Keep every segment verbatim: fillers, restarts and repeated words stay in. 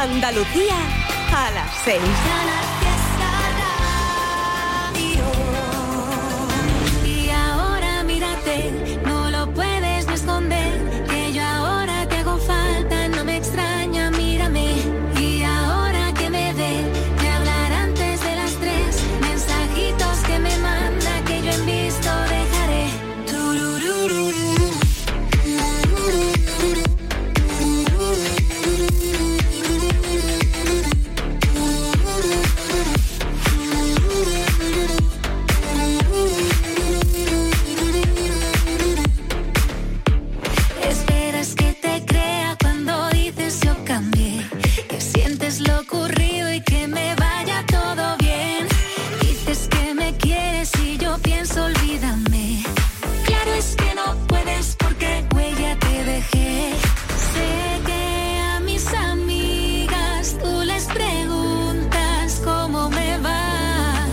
Andalucía a las seis. Y ahora mírate, no lo puedes ni esconder, que yo ahora te hago falta, no me extraña, mírame. Y ahora que me ve, me hablar antes de las tres, mensajitos que me manda, que yo en visto dejaré. Esperas que te crea cuando dices yo cambié, que sientes lo ocurrido y que me vaya todo bien. Dices que me quieres y yo pienso olvídame. Claro es que no puedes porque huella te dejé. Sé que a mis amigas tú les preguntas cómo me va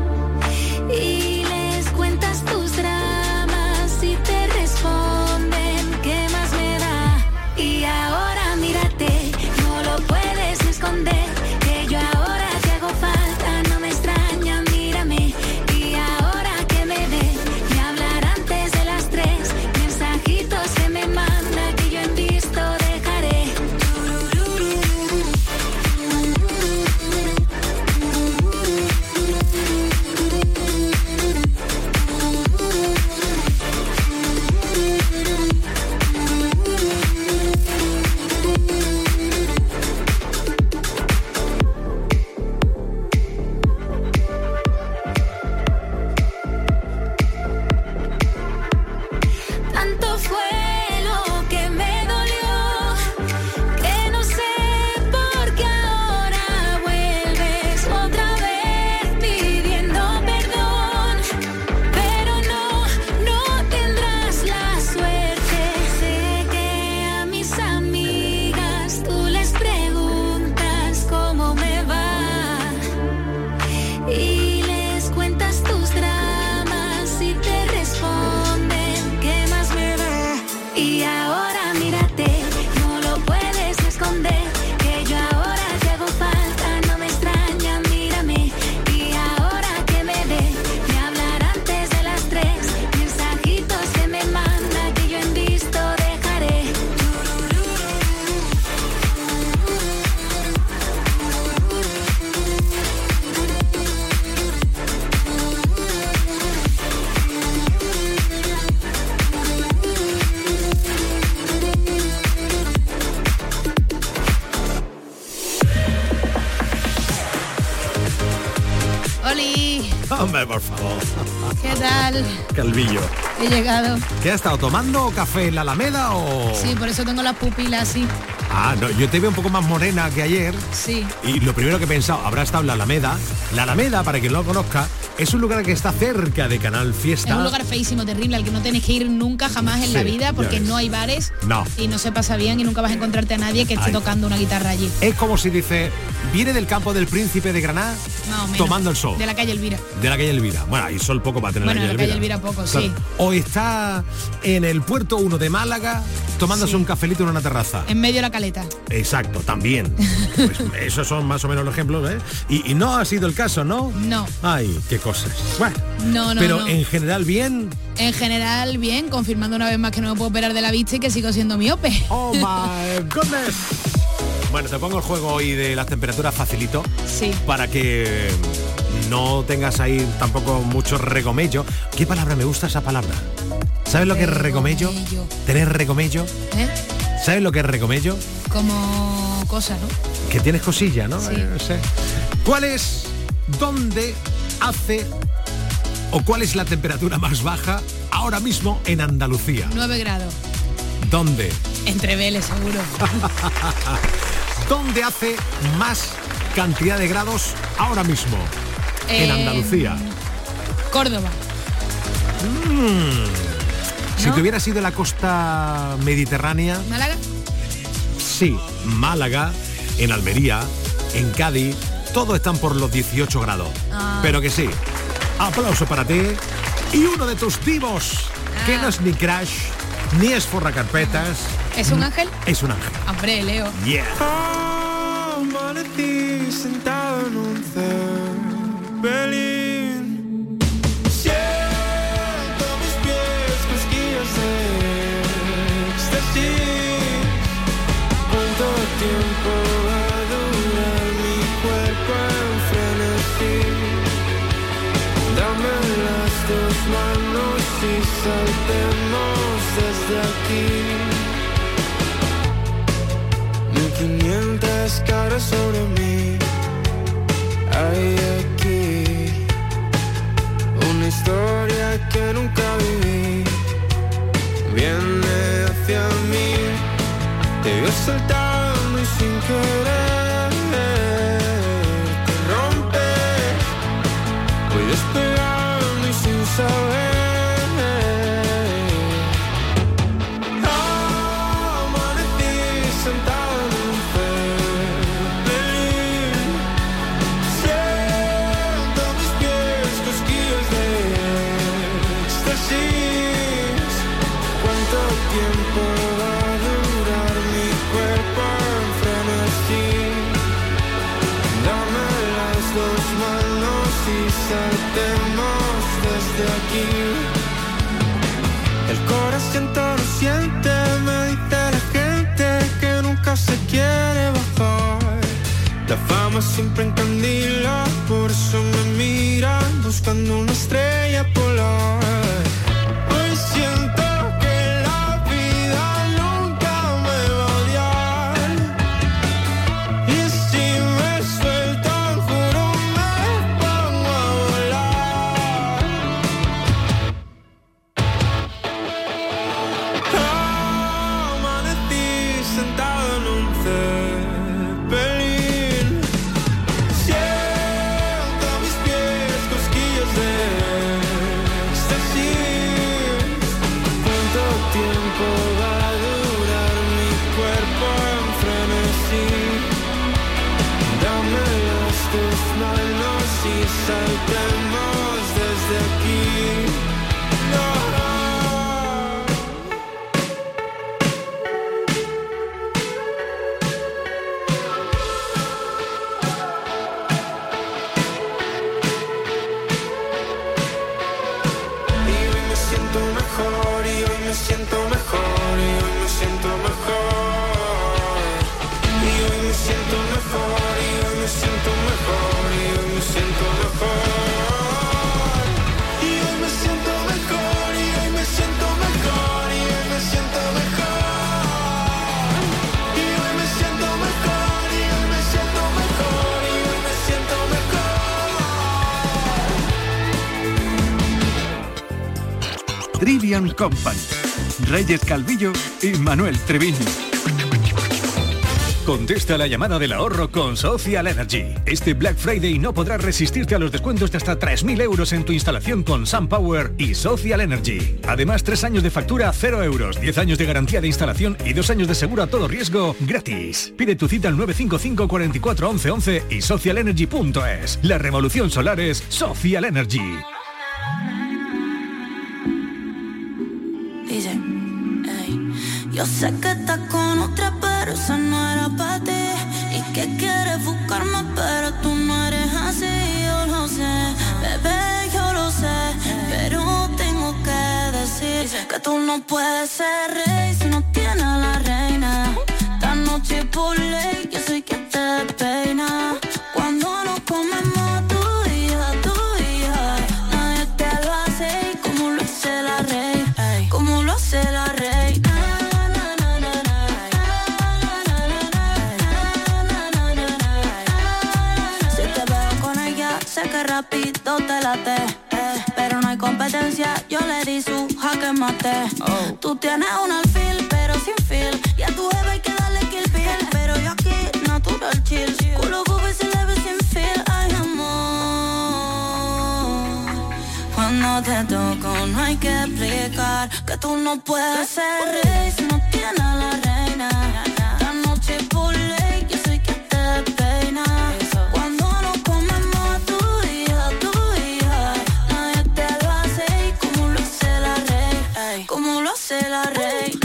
y les cuentas tus dramas y te responden qué más me da. Y ahora mírate, no lo puedes esconder, que yo ahora te hago falta, no me extraña, mírame. Y ahora que me ve, me hablar antes de las tres, mensajitos que me manda, que yo en visto dejaré. Tanto fue lo que me dolió, que no sé por qué ahora vuelves otra vez pidiendo perdón. Pero no, no tendrás la suerte. Sé que a mis amigas tú les preguntas cómo me va y les cuentas tus dramas y te responden qué más me da. Y ahora mírate, no lo puedes esconder, que yo ahora te hago falta, no me extraña, mírame. Y ahora que me ve, me hablar antes de las tres, mensajitos que me manda, que yo en visto dejaré. Oli, Hombre, por favor. ¿qué tal? Calvillo. He llegado. ¿Qué has estado tomando? ¿Café en la Alameda o...? Sí, por eso tengo las pupilas así. Ah, no, yo te veo un poco más morena que ayer. Sí. Y lo primero que he pensado, habrá estado en la Alameda. La Alameda, para quien no lo conozca, es un lugar que está cerca de Canal Fiesta. Es un lugar feísimo, terrible, al que no tenéis que ir nunca jamás en la Sí, vida, porque ya ves. no hay bares No. y no se pasa bien y nunca vas a encontrarte a nadie que esté Ay. tocando una guitarra allí. Es como si dice, viene del campo del Príncipe de Granada, Más o menos. tomando el sol. De la calle Elvira. De la calle Elvira. Bueno, hay sol poco para tener Bueno, la la calle calle Elvira. Elvira poco, Claro. sí. O está en el puerto uno de Málaga, tomándose Sí. un cafelito en una terraza. En medio de la caleta. Exacto, también. Pues esos son más o menos los ejemplos, ¿eh? Y, y no ha sido el caso, ¿no? No. Ay, qué cosas. Bueno, No, no, pero no. en general bien. En general, bien, confirmando una vez más que no me puedo operar de la vista y que sigo siendo miope. Oh my goodness. Bueno, te pongo el juego hoy de las temperaturas facilito. Sí. Para que no tengas ahí tampoco mucho regomello. ¿Qué palabra? Me gusta esa palabra. ¿Sabes lo que es regomello? Regomello. ¿Tener regomello? ¿Eh? ¿Sabes lo que es regomello? Como cosa, ¿no? Que tienes cosilla, ¿no? Sí. Eh, no sé. ¿Cuál es, dónde hace o cuál es la temperatura más baja ahora mismo en Andalucía? nueve grados. ¿Dónde? Entre Vélez, seguro. ¿Dónde hace más cantidad de grados ahora mismo en Eh, Andalucía? Córdoba. Mm. Si ¿No? te hubiera sido la costa mediterránea, ¿Málaga? sí, Málaga, en Almería, en Cádiz, todos están por los dieciocho grados. Ah. Pero que sí, aplauso para ti. Y uno de tus divos, que Ah. no es ni Crash, ni es forracarpetas, ¿Es un ángel? es un ángel. Hombre, Leo. Yeah. Oh, Amanecí sentado en un Zeppelin. Siento mis pies cosquillas de éxtasis. ¿Cuánto tiempo va a durar mi cuerpo en frenesí? Dame las dos manos y saltemos desde aquí. Mil quinientas caras sobre mí. Hay aquí una historia que nunca viví. Viene hacia mí. Te veo saltando y sin querer te rompes. Voy despegando y sin saber. Amanecí sentado en un Zeppelin. Siento mis pies cosquillas de éxtasis. ¿Cuánto tiempo va a durar mi cuerpo en frenesí? Dame las dos manos y saltemos desde aquí. El corazón todo lo siente, me dice la gente que nunca se quiere bajar. La fama siempre encandila, por eso me miran buscando una estrella polar. Hoy siento que la vida nunca me va a odiar. Y si me sueltan, juro me pongo a volar. Amanecí sentado en un Zeppelin. Siento mis pies cosquillas de éxtasis. ¿Cuánto tiempo va a durar mi cuerpo en frenesí? Dame las tus manos y saltemos desde aquí. No. Y hoy me siento mejor, y hoy me siento mejor, y hoy me siento mejor. Y hoy me siento mejor, y hoy me siento mejor, y hoy me siento mejor. Y hoy me siento mejor, y hoy me siento mejor, y hoy me siento mejor. Y hoy me siento mejor, y hoy me siento mejor, y hoy me siento mejor. Trivian Company. Reyes Calvillo y Manuel Treviño. Contesta la llamada del ahorro con Social Energy. Este Black Friday no podrás resistirte a los descuentos de hasta tres mil euros en tu instalación con SunPower y Social Energy. Además, tres años de factura, cero euros, diez años de garantía de instalación y dos años de seguro a todo riesgo gratis. Pide tu cita al nueve cinco cinco, cuatro cuatro, once, once y social energy punto es. La revolución solar es Social Energy. Dice, ey, yo sé que estás con otra, pero esa no era para ti. Y que quieres buscarme, pero tú no eres así. Yo lo sé, bebé, yo lo sé. Pero tengo que decir que tú no puedes ser rey si no tienes a la reina. Esta noche por ley, yo soy quien te peina. Cuando nos comemos tú y yo, tú y yo, nadie te lo hace como lo hace la reina. Como lo hace la reina. Si te veo con ella, sé que rápido te late, eh, pero no hay competencia, yo le di su jaque mate. Oh. Tú tienes un alfil, pero sin feel, y a tu jefe hay que darle kill pill, pero yo aquí natural chill, culo bobo y se le ve sin feel. Ay, amor, cuando te toco no hay que explicar que tú no puedes ser rey si no tienes a la reina. La noche por ley, yo soy quien te peina. Cuando nos comemos tú y yo, tú y yo, nadie te lo hace como lo hace la reina. Como lo hace la reina.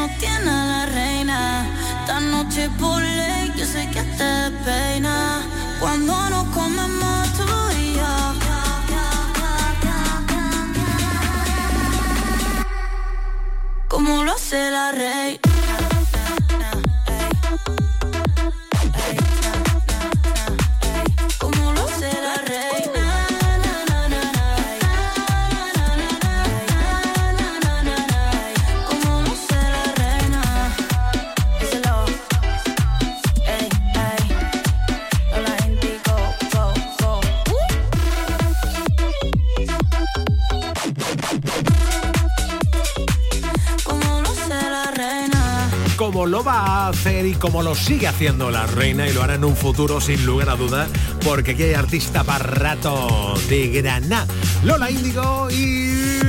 nos tiene a la reina. Esta noche por ley, yo sé que te despeina. Cuando nos comemos tú y yo. Como lo hace la reina. Como lo hace la reina. Como lo va a hacer y como lo sigue haciendo la reina, y lo hará en un futuro sin lugar a duda, porque aquí hay artista para rato de Granada. Lola Índigo, y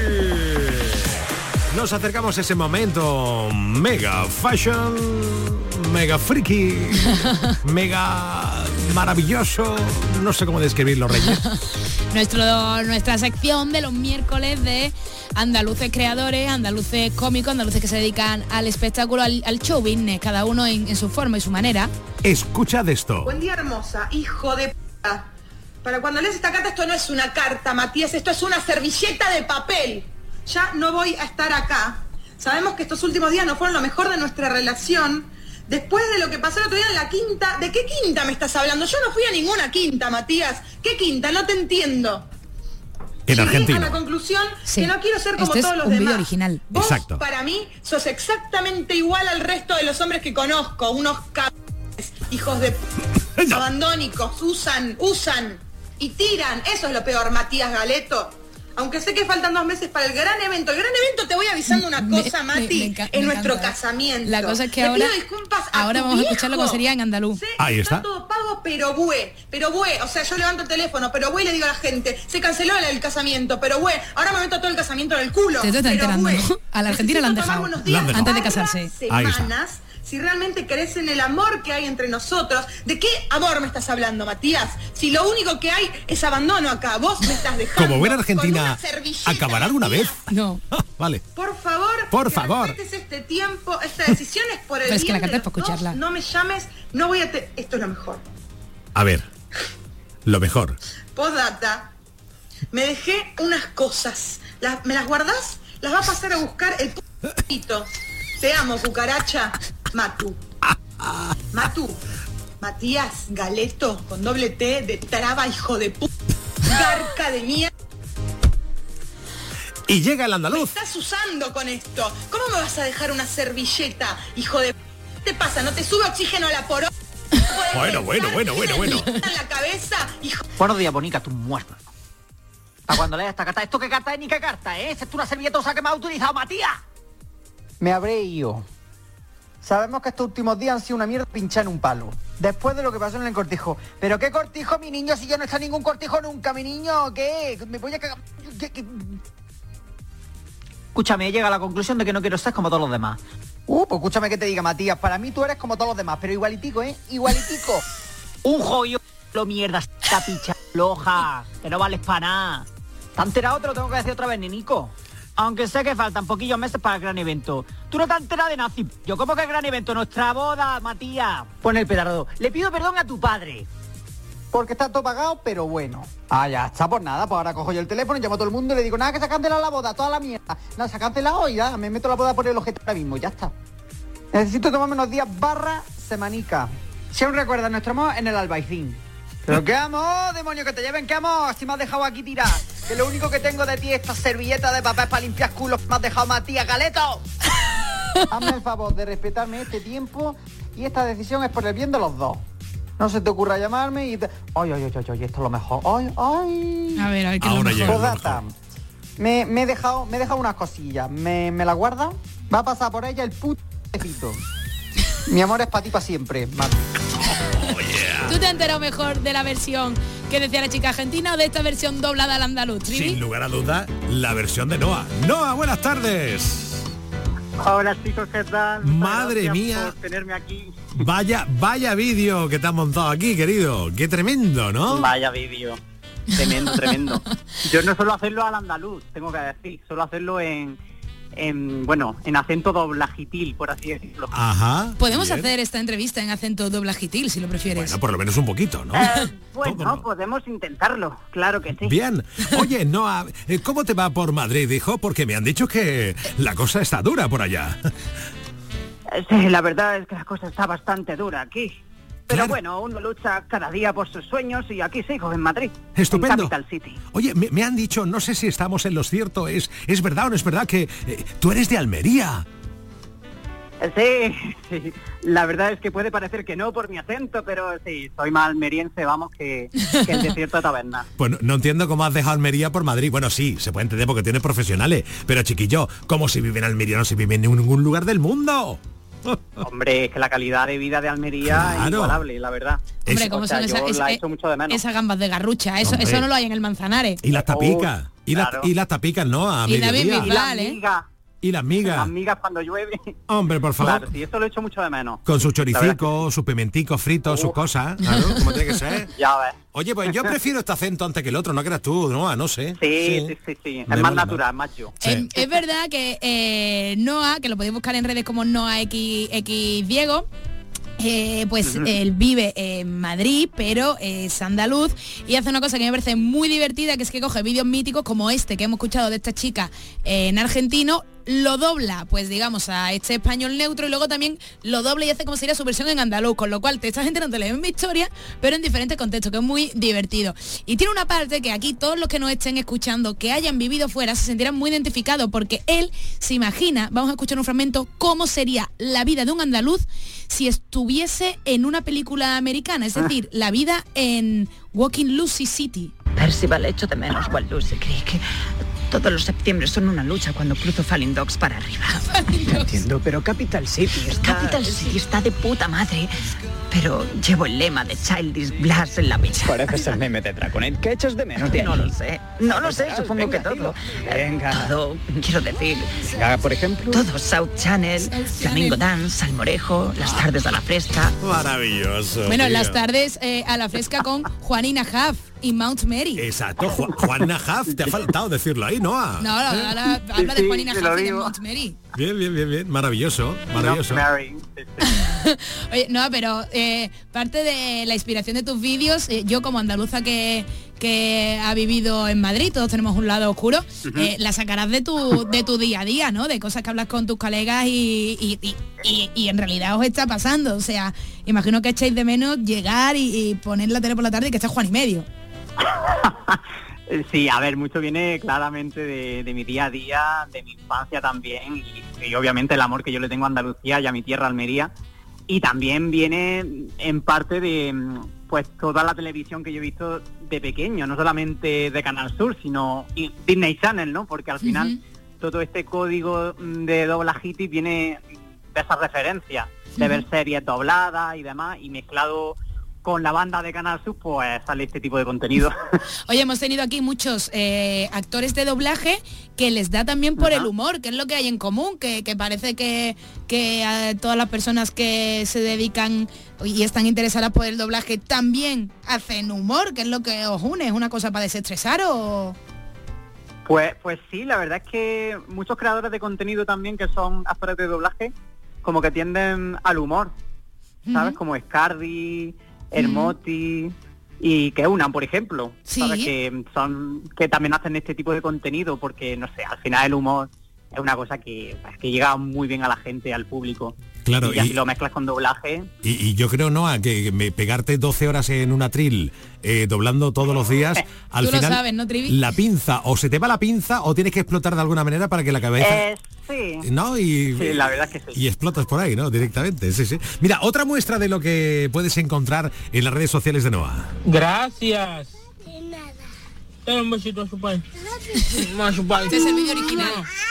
nos acercamos a ese momento mega fashion, mega friki, mega maravilloso, no sé cómo describirlo, Reyes. Nuestro, nuestra sección de los miércoles de andaluces creadores, andaluces cómicos, andaluces que se dedican al espectáculo, al, al show business, cada uno en, en su forma y su manera. Escucha de esto. Buen día, hermosa, hijo de p***. Para cuando lees esta carta, esto no es una carta, Matías, esto es una servilleta de papel. Ya no voy a estar acá. Sabemos que estos últimos días no fueron lo mejor de nuestra relación. Después de lo que pasó el otro día en la quinta, ¿de qué quinta me estás hablando? Yo no fui a ninguna quinta, Matías. ¿Qué quinta? No te entiendo. En Argentina. Llegué a la conclusión sí. que no quiero ser como este todos es los un demás. vídeo original. Vos, exacto. Para mí, sos exactamente igual al resto de los hombres que conozco. Unos cabrones, hijos de p... no. abandónicos, usan, usan y tiran. Eso es lo peor, Matías Galeto. Aunque sé que faltan dos meses para el gran evento. El gran evento, te voy avisando una cosa, me, Mati, me, me, me en nuestro encanta. casamiento. La cosa es que Le ahora, pido disculpas a ahora tu vamos viejo. a escuchar lo que sería en andaluz. Sé Ahí que está. todo pago, pero bue, pero bue. O sea, yo levanto el teléfono, pero bue, y le digo a la gente, se canceló el, el casamiento, pero bue, ahora me meto todo el casamiento en el culo. Te estás enterando, bue, ¿no? A la Argentina la han necesito dejado. tomar unos días La han dejado. Antes de barra casarse. Ahí está. semanas. Si realmente crees en el amor que hay entre nosotros, ¿de qué amor me estás hablando, Matías? Si lo único que hay es abandono acá, vos me estás dejando. Como ver con Argentina una servilleta, acabar alguna vez. No. Ah, vale. Por favor, Por que favor. respetes este tiempo, esta decisión es por el Pero es que bien la carta de es para los dos. escucharla. No me llames, no voy a te... Esto es lo mejor. A ver, lo mejor. Postdata, me dejé unas cosas. Las, ¿Me las guardás? Las va a pasar a buscar el p***ito. Te amo, cucaracha. Matu. Matu. Matías Galeto, con doble T, de traba, hijo de p***. Garca de mierda. Y llega el ¿Qué andaluz. estás usando con esto? ¿Cómo me vas a dejar una servilleta, hijo de p***? ¿Qué te pasa? ¿No te sube oxígeno a la poro? Bueno, bueno, bueno, bueno, bueno. En la cabeza, hijo. Buenos días, bonica, tú muerto. Para cuando leas esta carta, ¿esto qué carta es ni qué carta, eh? ¿Es una servilleta que me ha utilizado, Matías? Me habré ido. Sabemos que estos últimos días han sido una mierda pinchar en un palo. Después de lo que pasó en el cortijo. ¿Pero qué cortijo, mi niño? Si yo no he estado en ningún cortijo nunca, mi niño. ¿Qué? Me voy a cagar. ¿Qué, qué? Escúchame, he llegado a la conclusión de que no quiero ser como todos los demás. Uh, pues escúchame que te diga, Matías. Para mí tú eres como todos los demás, pero igualitico, ¿eh? Igualitico. Un joyo, lo mierda, esta picha loja, que no vales para nada. ¿Te has enterado? Te lo tengo que decir otra vez, nenico. Aunque sé que faltan poquillos meses para el gran evento. Tú no te has enterado de nazi. Yo, ¿cómo que el gran evento? Nuestra boda, Matías. Pon el petardo. Le pido perdón a tu padre. Porque está todo pagado, pero bueno. Ah, ya está, por nada. Pues ahora cojo yo el teléfono, llamo a todo el mundo y le digo, nada, que se ha cancelado la boda, toda la mierda. Nada, se ha cancelado y ya, me meto la boda por el objeto ahora mismo, ya está. Necesito tomarme unos días barra semanica. Si aún recuerdas nuestro amor en el Albaicín. ¿Pero qué amor, demonio, que te lleven? ¿Qué amor? Si me has dejado aquí tirar. Que lo único que tengo de ti es esta servilleta de papel para limpiar culos que me has dejado, Matías Galeto. Hazme el favor de respetarme este tiempo y esta decisión es por el bien de los dos. No se te ocurra llamarme y... Te... Ay, ay, ay, ay, ay, esto es lo mejor. Ay, ay. A ver, a ver qué es lo Ahora mejor. llega. Postdata. Me, me he dejado, me he dejado unas cosillas. ¿Me, me las guarda? Va a pasar por ella el putecito. Mi amor es para ti para siempre, Mati. ¿Tú te has enterado mejor de la versión que decía la chica argentina o de esta versión doblada al andaluz, Trivi? Sin lugar a duda, la versión de Noah. Noah, buenas tardes. Hola chicos, ¿qué tal? Muchas Madre gracias mía. por tenerme aquí. Vaya, vaya vídeo que te has montado aquí, querido. Qué tremendo, ¿no? Vaya vídeo. Tremendo, tremendo. Yo no suelo hacerlo al andaluz, tengo que decir. Suelo hacerlo en, en, bueno, en acento doblajitil, por así decirlo. Ajá. Podemos bien. hacer esta entrevista en acento doblajitil, si lo prefieres. Bueno, por lo menos un poquito, ¿no? Eh, bueno, Todo no. podemos intentarlo, claro que sí. Bien. Oye, Noa, eh, ¿cómo te va por Madrid, hijo? Porque me han dicho que la cosa está dura por allá. Eh, Sí, la verdad es que la cosa está bastante dura aquí. Pero Claro. bueno, uno lucha cada día por sus sueños y aquí sigo en Madrid. Estupendo. En Capital City. Oye, me, me han dicho, no sé si estamos en lo cierto, es, es verdad o no es verdad que eh, tú eres de Almería. Eh, Sí, sí, la verdad es que puede parecer que no por mi acento, pero sí, soy más almeriense, vamos, que, que el desierto de Taberna. Pues no, no entiendo cómo has dejado Almería por Madrid. Bueno, sí, se puede entender porque tienes profesionales, pero chiquillo, ¿cómo se vive en Almería? No se vive en ningún lugar del mundo. Hombre, es que la calidad de vida de Almería es Claro. inigualable, la verdad. Hombre, O ¿cómo sea, son yo esas, la es- echo mucho de menos. esas gambas de garrucha? Eso, Hombre. eso no lo hay en el Manzanares. Y las tapicas. Oh, y, las, claro. y las tapicas, ¿no? A Y David mediodía. Y Bisbal, las ¿eh? migas, Y las migas. las migas cuando llueve. Hombre, por favor. Claro, sí, eso lo echo mucho de menos. Con sus La verdad choricicos, sus pimenticos fritos, sus Uf. cosas. Claro, como tiene que ser. Ya ves. Oye, pues yo prefiero este acento antes que el otro, no creas tú, no, no sé. Sí, sí, sí, sí. Me Es mola más más. natural, más yo. Sí. Eh, es verdad que eh, Noah, que lo podéis buscar en redes como Noah X, X Diego, eh, pues él vive en Madrid, pero es andaluz y hace una cosa que me parece muy divertida, que es que coge vídeos míticos como este que hemos escuchado de esta chica eh, en argentino, lo dobla, pues digamos, a este español neutro y luego también lo dobla y hace como sería su versión en andaluz, con lo cual te estás enterando de la misma historia, pero en diferentes contextos, que es muy divertido. Y tiene una parte que aquí todos los que nos estén escuchando, que hayan vivido fuera, se sentirán muy identificados, porque él se imagina, vamos a escuchar un fragmento, cómo sería la vida de un andaluz si estuviese en una película americana, es decir, la vida en Walking Lucy City. Percival, echo de menos Walt Lucy Creek. Todos los septiembre son una lucha cuando cruzo Falling Dogs para arriba. Entiendo, pero Capital City está... Capital City está de puta madre, pero llevo el lema de Childish Glass en la pecha. Pareces el meme de Dragonet. ¿Qué echas de menos de No ahí? lo sé, no lo sé, Venga, supongo que venga, todo. dilo. Venga. Todo, quiero decir, Venga, por ejemplo... todo South Channel, Channel. Flamingo Dance, Salmorejo, las tardes a la fresca. Maravilloso. Bueno, tío. las tardes eh, a la fresca con Juanina Huff y Mount Mary. Exacto, Ju- Juan Najaf, te ha faltado decirlo ahí, ¿no? No, ahora, ahora habla de sí, Juanina te lo Huff y de digo. Mount Mary. Bien, bien, bien, bien, maravilloso, maravilloso. No, Mary. Sí, sí. Oye, no, pero eh, parte de la inspiración de tus vídeos, eh, yo como andaluza que, que ha vivido en Madrid, todos tenemos un lado oscuro, eh, la sacarás de tu, de tu día a día, ¿no? De cosas que hablas con tus colegas y, y, y- y- y en realidad os está pasando. O sea, imagino que echáis de menos llegar y, y poner la tele por la tarde y que esté Juan y medio. Sí, a ver, mucho viene claramente de, de mi día a día, de mi infancia también, y, y obviamente el amor que yo le tengo a Andalucía y a mi tierra, Almería, y también viene en parte de pues toda la televisión que yo he visto de pequeño, no solamente de Canal Sur, sino y Disney Channel, ¿no? Porque al final todo este código de doblajiti viene de esas referencias, de ver series dobladas y demás, y mezclado con la banda de Canal Sur, pues sale este tipo de contenido. Oye, hemos tenido aquí muchos eh, actores de doblaje que les da también por Ajá. el humor, que es lo que hay en común, que, que parece que, que a todas las personas que se dedican y están interesadas por el doblaje también hacen humor, que es lo que os une, es una cosa para desestresar o... Pues, pues sí, la verdad es que muchos creadores de contenido también que son actores de doblaje, como que tienden al humor, ¿sabes? Ujú. Como Scardi, Hermoti y que unan, por ejemplo, Sí. ¿sabes? Que son que también hacen este tipo de contenido porque, no sé, al final el humor es una cosa que, que llega muy bien a la gente, al público. Claro, y, ya y- si lo mezclas con doblaje, Y, y yo creo, Noa, que me, pegarte doce horas en un atril eh, doblando todos los días, al Tú lo final sabes, ¿no, Trivi? la pinza, o se te va la pinza o tienes que explotar de alguna manera para que la cabeza... eh, sí. ¿No? Y, Sí, la verdad es que sí. y explotas por ahí, ¿no? Directamente, sí, sí. Mira, otra muestra de lo que puedes encontrar en las redes sociales de Noa. Gracias. De nada. Dame un besito a su padre. A su padre. Este es el vídeo original.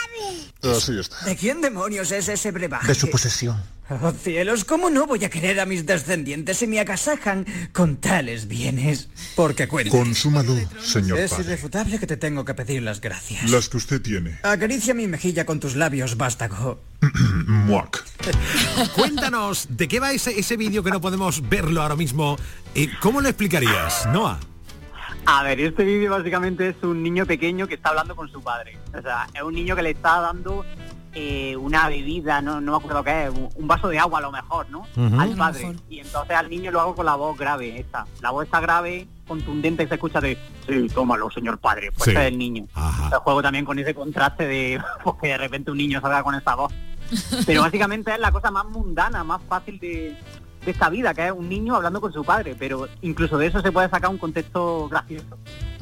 Así está. ¿De quién demonios es ese brebaje? De su posesión. Oh, cielos, ¿cómo no voy a querer a mis descendientes si me agasajan con tales bienes? Porque cuenta. Consúmalo, señor Es padre. irrefutable que te tengo que pedir las gracias. Las que usted tiene. Acaricia mi mejilla con tus labios, vástago. Muac. Cuéntanos, ¿de qué va ese, ese vídeo que no podemos verlo ahora mismo? Eh, ¿Cómo lo explicarías, Noa? A ver, este vídeo básicamente es un niño pequeño que está hablando con su padre. O sea, es un niño que le está dando eh, una bebida, no, no me acuerdo qué es, un, un vaso de agua a lo mejor, ¿no? Ujú. Al padre. Y entonces al niño lo hago con la voz grave, esta. La voz está grave, contundente, y se escucha de, sí, tómalo, señor padre, pues Sí. ese es el niño. El juego también con ese contraste de, pues que de repente un niño salga con esa voz. Pero básicamente es la cosa más mundana, más fácil de, de esta vida, que es un niño hablando con su padre, pero incluso de eso se puede sacar un contexto gracioso.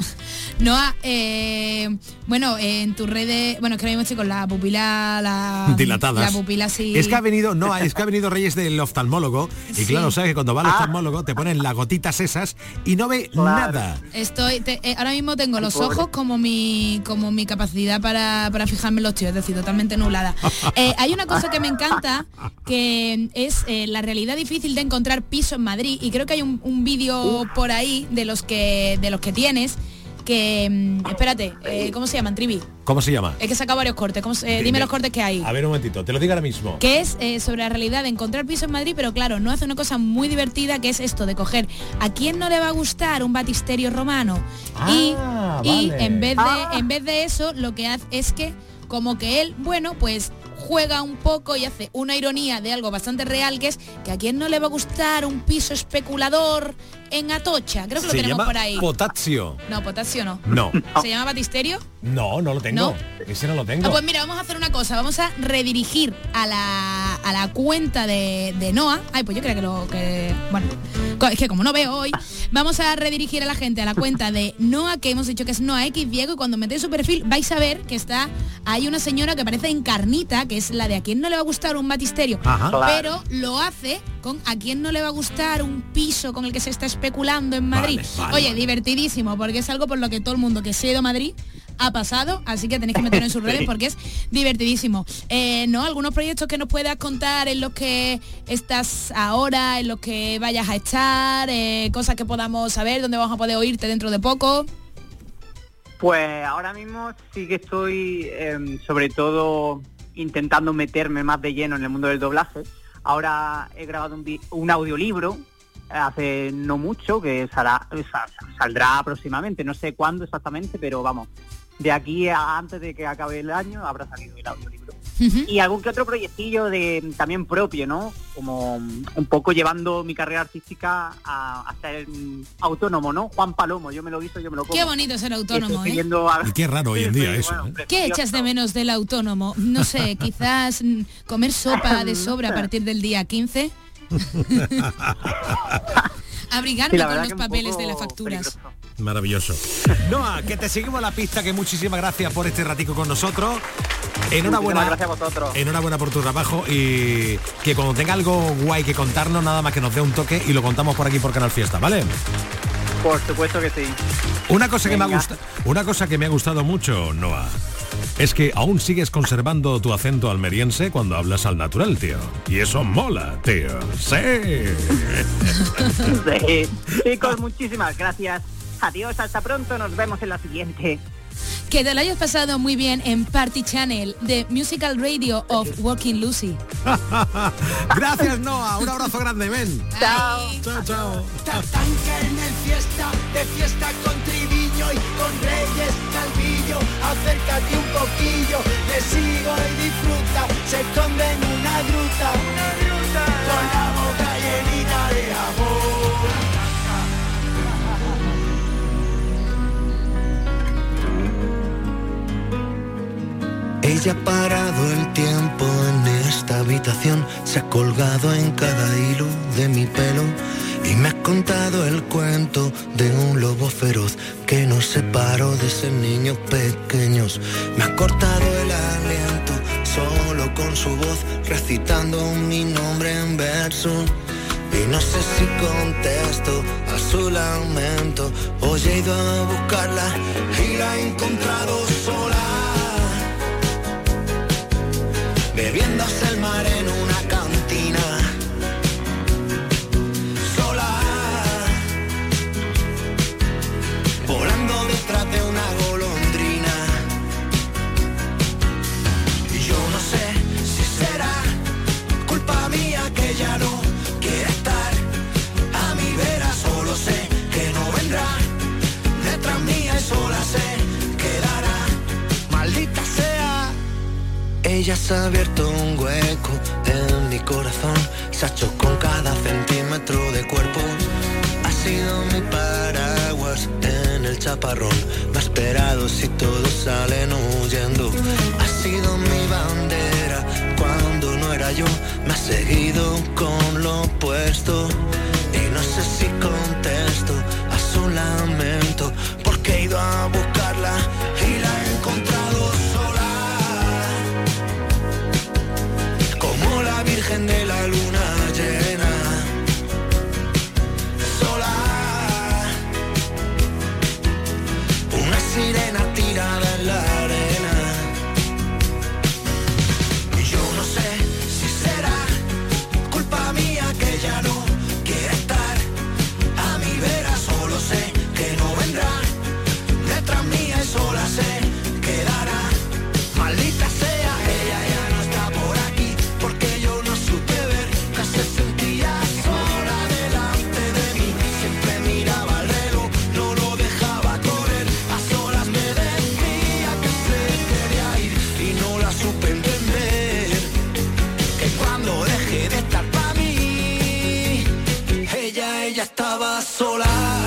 Noa, eh, bueno, en tus redes, bueno, es que ahora mismo estoy con la pupila, la dilatadas. La pupila sí. Es que ha venido, no, es que ha venido Reyes del oftalmólogo y Sí. claro, sabes que cuando va al Ah. oftalmólogo te ponen las gotitas esas y no ve nada. Estoy, te- eh, ahora mismo tengo los Pobre. ojos como mi como mi capacidad para, para fijarme en los tíos, es decir, totalmente nublada. Eh, hay una cosa que me encanta, que es eh, la realidad difícil de encontrar piso en Madrid, y creo que hay un, un vídeo por ahí de los que de los que tienes, que mm, espérate, eh, ¿cómo se llaman, Trivi? ¿Cómo se llama? Es que he sacado varios cortes, ¿cómo se- eh, Dime. dime los cortes que hay. A ver un momentito, te lo digo ahora mismo. Que es eh, sobre la realidad de encontrar piso en Madrid, pero claro, no hace una cosa muy divertida, que es esto de coger a quién no le va a gustar un batisterio romano. y Ah, y vale. en vez de Ah. en vez de eso, lo que hace es que como que él, bueno, pues juega un poco y hace una ironía de algo bastante real, que es que a quién no le va a gustar un piso especulador en Atocha. Creo que lo Se tenemos llama por ahí. potasio. No, potasio no. No. ¿Se llama batisterio? No, no lo tengo. Ese no lo tengo. Ah, pues mira, vamos a hacer una cosa, vamos a redirigir a la, a la cuenta de, de Noa. Ay, pues yo creo que lo que. Bueno, co- es que como no veo hoy, vamos a redirigir a la gente a la cuenta de Noa, que hemos dicho que es Noa X Diego, y cuando metéis su perfil vais a ver que está. Hay una señora que parece encarnita, que es la de a quién no le va a gustar un batisterio. Ajá. Pero lo hace con a quién no le va a gustar un piso con el que se está especulando en Madrid. Vale, vale, Oye, vale. divertidísimo, porque es algo por lo que todo el mundo que se ha ido a Madrid ha pasado, así que tenéis que meterlo en sus redes Sí. porque es divertidísimo. Eh, ¿no? Algunos proyectos que nos puedas contar en los que estás ahora, en los que vayas a estar, eh, cosas que podamos saber, dónde vamos a poder oírte dentro de poco. Pues ahora mismo sí que estoy em, sobre todo intentando meterme más de lleno en el mundo del doblaje. Ahora he grabado un, vi- un audiolibro hace no mucho, que saldrá, saldrá próximamente, no sé cuándo exactamente, pero vamos, de aquí a antes de que acabe el año habrá salido el audiolibro. Y algún que otro proyectillo de también propio, ¿no? Como un poco llevando mi carrera artística a, a ser mm, autónomo, ¿no? Juan Palomo, yo me lo hizo, yo me lo como. Qué bonito ser autónomo, Estoy ¿eh? siguiendo a- Y qué raro hoy en Sí, día sí, eso. bueno, ¿eh? ¿Qué echas de menos del autónomo? No sé, quizás mm, comer sopa de sobra a partir del día quince. Abrigarme Sí, la con verdad los que un papeles poco de las facturas. Maravilloso. Noa, que te seguimos la pista, que muchísimas gracias por este ratico con nosotros. Enhorabuena. Muchísimas gracias a vosotros. Enhorabuena por tu trabajo y que cuando tenga algo guay que contarnos, nada más que nos dé un toque y lo contamos por aquí por Canal Fiesta, ¿vale? Por supuesto que sí. Una cosa que me ha Venga. gustado, una cosa que me ha gustado mucho, Noa, es que aún sigues conservando tu acento almeriense cuando hablas al natural, tío. Y eso mola, tío. Sí. Sí. Chicos, muchísimas gracias. Adiós, hasta pronto, nos vemos en la siguiente. Que te lo hayas pasado muy bien en Party Channel, The Musical Radio of Walking Lucy. Gracias, Noa. Un abrazo grande, ven. Chao. Chao, chao. Tatanca en el fiesta, de fiesta con Triviño y con Reyes Calvillo. Acércate un poquillo, le sigo y disfruta. Se esconde en una gruta, una gruta, con la boca llenita de amor. Ella ha parado el tiempo en esta habitación, se ha colgado en cada hilo de mi pelo y me ha contado el cuento de un lobo feroz que nos separó de ser niños pequeños. Me ha cortado el aliento solo con su voz, recitando mi nombre en verso. Y no sé si contesto a su lamento. Hoy he ido a buscarla y la he encontrado sola, bebiéndose el mar en una cantina, sola, volando detrás de una golondrina. Y yo no sé si será culpa mía que ya no quiere estar a mi vera, solo sé que no vendrá detrás mía y sola se quedará ella se ha abierto un hueco en mi corazón, se ha hecho con cada centímetro de cuerpo. Ha sido mi paraguas en el chaparrón, me ha esperado si todos salen huyendo. Ha sido mi bandera cuando no era yo, me ha seguido con lo opuesto. Y no sé si contesto a su lamento, porque he ido a buscarla y la he encontrado sola, como la Virgen de la luna llena. Sola, una sirena tirada en la arena. Y yo no sé si será culpa mía que ya no quiere estar a mi vera, solo sé que no vendrá detrás mía y sola se quedará. Maldita sea, ella ya no está por aquí, porque yo no supe ver que se sentía sola delante de mí. Siempre miraba el reloj, no lo dejaba correr, a solas me decía que se quería ir y no la supe entender, que cuando dejé de estar para mí, ella, ella estaba sola,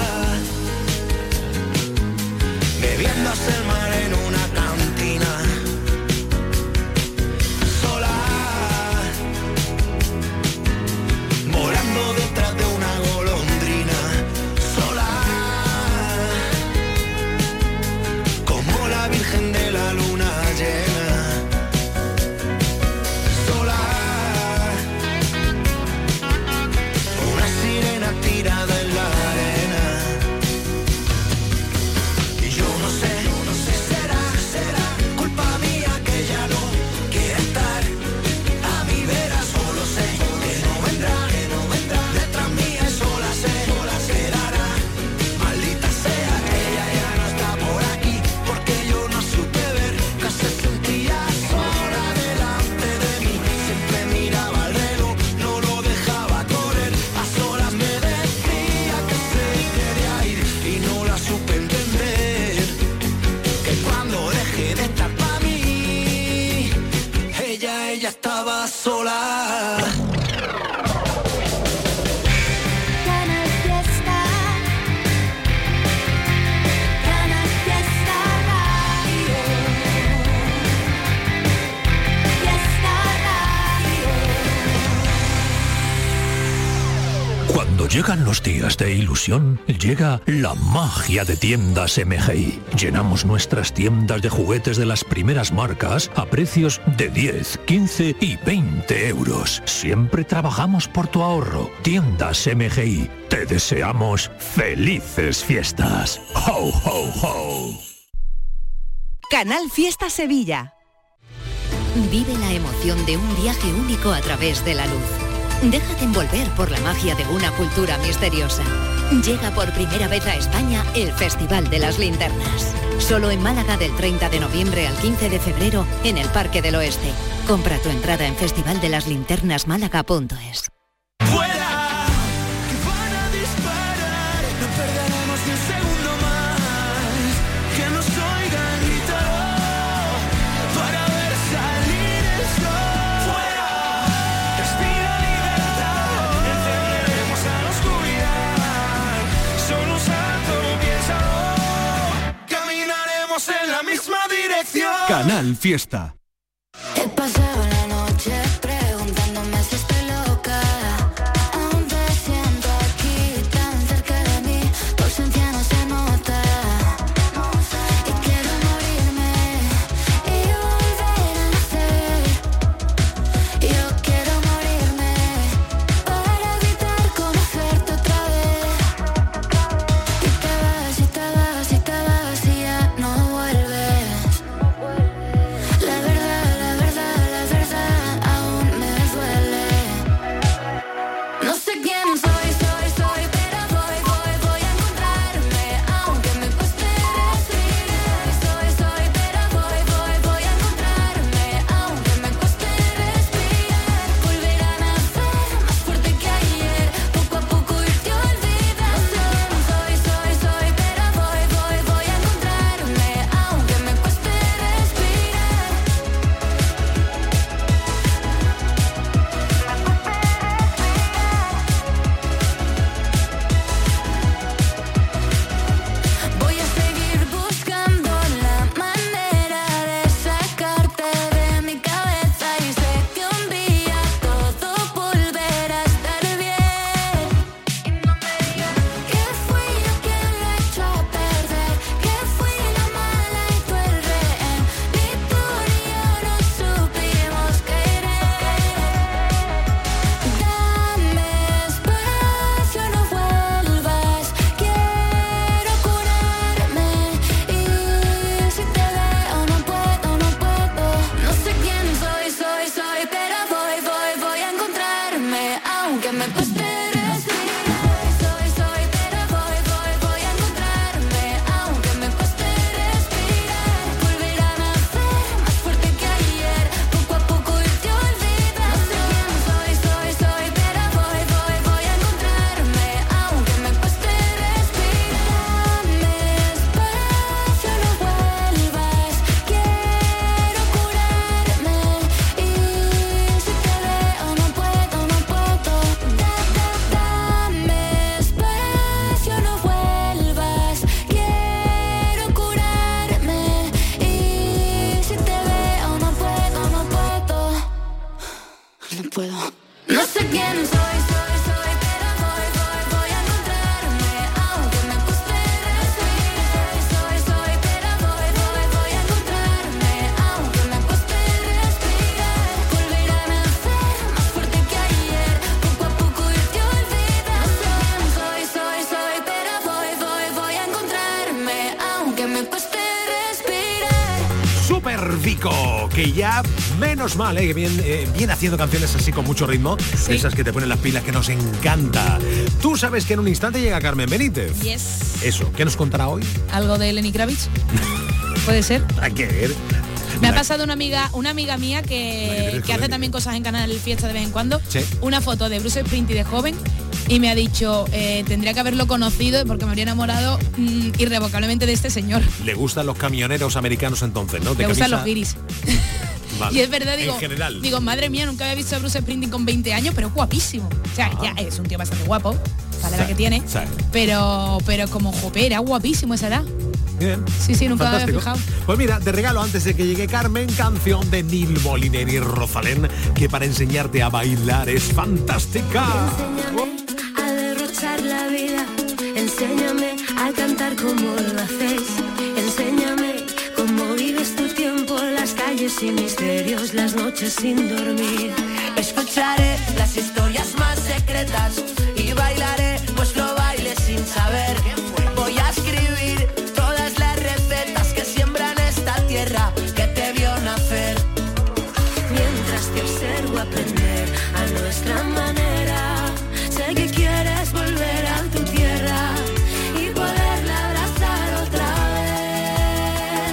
bebiéndose el mar en una cantina. Sola, volando detrás de una golondrina. Sola, como la Virgen de la luna llena. Sola, una sirena tirada en la arena. Y yo no sé, no sé, será, será culpa mía que ya no quiere estar a mi vera, solo sé que no vendrá, que no vendrá detrás mía y sola se, sola se quedará. Maldita sea, ella ya no está por aquí, porque yo no supe ver que se sentía sola delante de mí. Siempre miraba el reloj, no lo dejaba correr, a solas me decía que se quería ir y no la supe entender, que cuando dejé de estar para mí, ella, ella estaba sola. Canal Fiesta, Canal Fiesta Radio, Fiesta Radio. Cuando llegan los días de ilusión, llega la magia de Tiendas M G I. Llenamos nuestras tiendas de juguetes de las primeras marcas a precios de diez, quince y veinte euros. Siempre trabajamos por tu ahorro. Tiendas M G I. Te deseamos felices fiestas. ¡Ho, ho, ho! Canal Fiesta Sevilla. Vive la emoción de un viaje único a través de la luz. Déjate envolver por la magia de una cultura misteriosa. Llega por primera vez a España el Festival de las Linternas. Solo en Málaga del treinta de noviembre al quince de febrero en el Parque del Oeste. Compra tu entrada en festival de las linternas málaga punto es. ¡Vuela! Que van a disparar, no perderemos ni un segundo más. Que nos oigan gritar para ver salir el sol. ¡Fuera! Respira libertad, encenderemos a la oscuridad. Solo un salto, piénsalo. Caminaremos en la misma dirección. Canal Fiesta. He pasado la noche preguntándome si estoy loca. Aún te siento aquí tan cerca de mí, tu ausencia no se nota. Y quiero morirme y volver a nacer. Yo quiero morirme para evitar conocerte otra vez. Y te vas, y te vas, y te vas y ya no vuelves. La verdad puedo. No sé quién soy, soy, soy, pero voy, voy, voy a encontrarme, aunque me cueste respirar. Soy, soy, pero voy, voy, voy a encontrarme, aunque me cueste respirar. Volver a nacer más fuerte que ayer, poco a poco irte olvidando. Soy, soy, soy, pero voy, voy, voy a encontrarme, aunque me cueste respirar. Super Vico, que ya, menos mal, eh, que bien, eh, viene haciendo canciones así con mucho ritmo, Sí. esas que te ponen las pilas, que nos encanta. Tú sabes que en un instante llega Carmen Benítez. Yes. Eso, ¿qué nos contará hoy? ¿Algo de Lenny Kravitz? ¿Puede ser? Hay que ver. Me ha La- pasado una amiga, una amiga mía que, que hace también cosas en Canal Fiesta de vez en cuando. Sí. Una foto de Bruce Springsteen de joven y me ha dicho, eh, tendría que haberlo conocido porque me habría enamorado mm, irrevocablemente de este señor. Le gustan los camioneros americanos entonces, ¿no? De Me gustan camisa- los guiris. Vale. Y es verdad, digo, En general. digo, madre mía, nunca había visto a Bruce Springsteen con veinte años, pero es guapísimo. O sea, ya es un tío bastante guapo, para la edad que tiene, Sí. pero pero como jope, era guapísimo esa edad. Bien. Sí, sí, nunca me había Fantástico. fijado. Pues mira, de regalo antes de que llegue Carmen, canción de Neil Moliner y Rosalén, que para enseñarte a bailar es fantástica. A derrochar la vida, enséñame a cantar como lo hacéis, enséñame cómo vives tu tiempo, las calles sin misterios, las noches sin dormir. Escucharé las historias más secretas y bailaré vuestro baile sin saber. Voy a escribir todas las recetas que siembran esta tierra que te vio nacer. Mientras te observo aprender a nuestra manera, sé que quieres volver a tu tierra y poderla abrazar otra vez.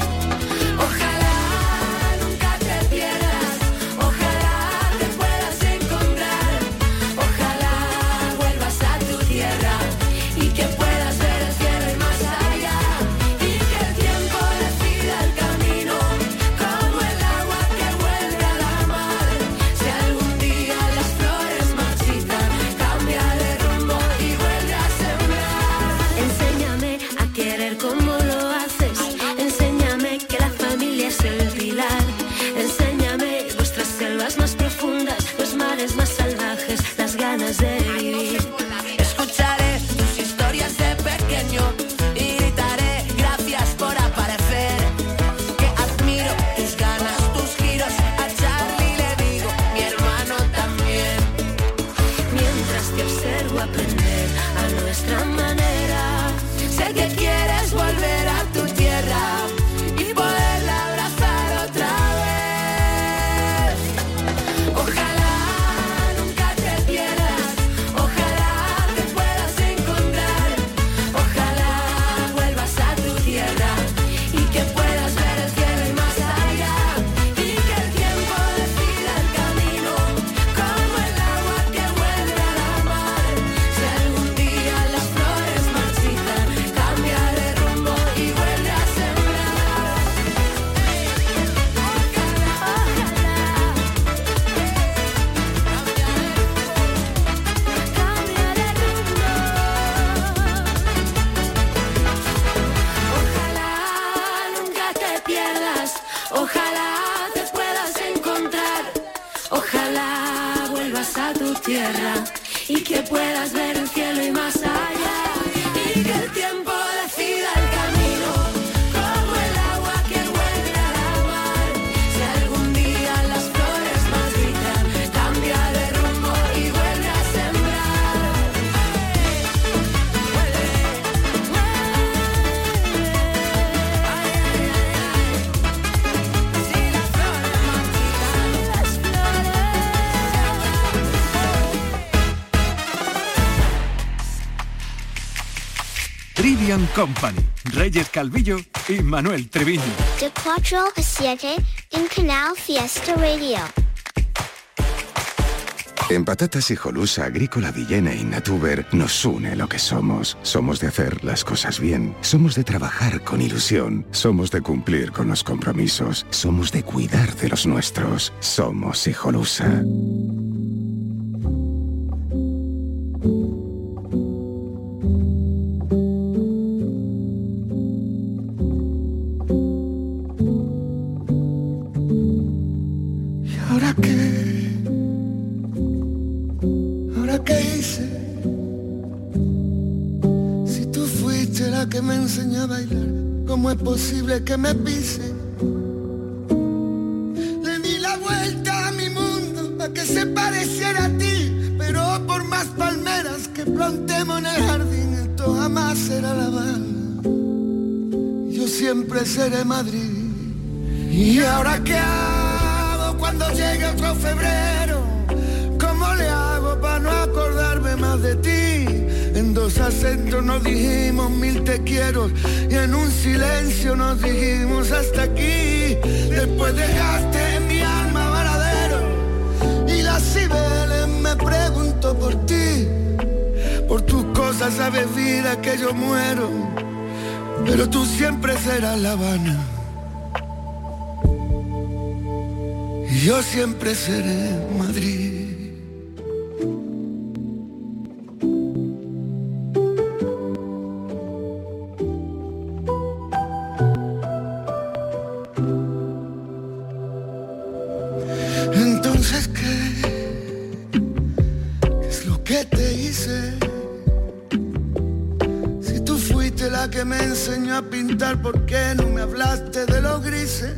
Ojalá nunca te pierdas, ojalá te puedas encontrar, ojalá vuelvas a tu tierra y que puedas ver el cielo y más allá, y que el tiempo decida el camino como el agua que vuelve a la mar. Si algún día las flores marchitan, cambia de rumbo y vuelve a sembrar. Enséñame a querer como lo haces, enséñame que la familia es el pilar, enséñame vuestras selvas más profundas, los mares más salvajes, las ganas de vivir. Escucharé tus historias de pequeño y gritaré gracias por aparecer. Que admiro tus ganas, tus giros. A Charlie le digo, mi hermano también. Mientras te observo aprender a nuestra manera, sé que quieres volver a tu tierra y poderla abrazar otra vez. Ojalá nunca te pierdas, ojalá te puedas encontrar, ojalá vuelvas a tu tierra y que puedas ver el cielo y más allá, y que el tiempo decida el camino como el agua que vuelve a la mar. Si algún día las flores marchitan, cambia de rumbo y vuelve a sembrar. Ojalá nunca te pierdas, ojalá te puedas encontrar, ojalá vuelvas a tu tierra y que puedas ver el cielo y más allá, y que el tiempo decida el camino como el agua que vuelve a la mar. Si algún día las flores marchitan, cambia de rumbo y vuelve a sembrar. Trivian Company, Reyes Calvillo y Manuel Treviño. De cuatro a siete en Canal Fiesta Radio. En Patatas Hijolusa, Agrícola Villena y Natuber nos une lo que somos. Somos de hacer las cosas bien. Somos de trabajar con ilusión. Somos de cumplir con los compromisos. Somos de cuidar de los nuestros. Somos Hijolusa. ¿Y ahora qué? ¿cómo es posible que me pise? Le di la vuelta a mi mundo para que se pareciera a ti, pero por más palmeras que plantemos en el jardín, esto jamás será La Habana. Yo siempre seré Madrid. ¿Y ahora qué hago cuando llegue otro febrero? ¿Cómo le hago para no acordarme más de ti? En dos acentos nos dijimos mil te quiero y en un silencio nos dijimos hasta aquí. Después dejaste en mi alma varadero y las cibeles me pregunto por ti. Por tus cosas sabes vida que yo muero, pero tú siempre serás La Habana. Y yo siempre seré Madrid. Entonces, ¿qué? ¿Qué es lo que te hice? Si tú fuiste la que me enseñó a pintar, ¿por qué no me hablaste de los grises?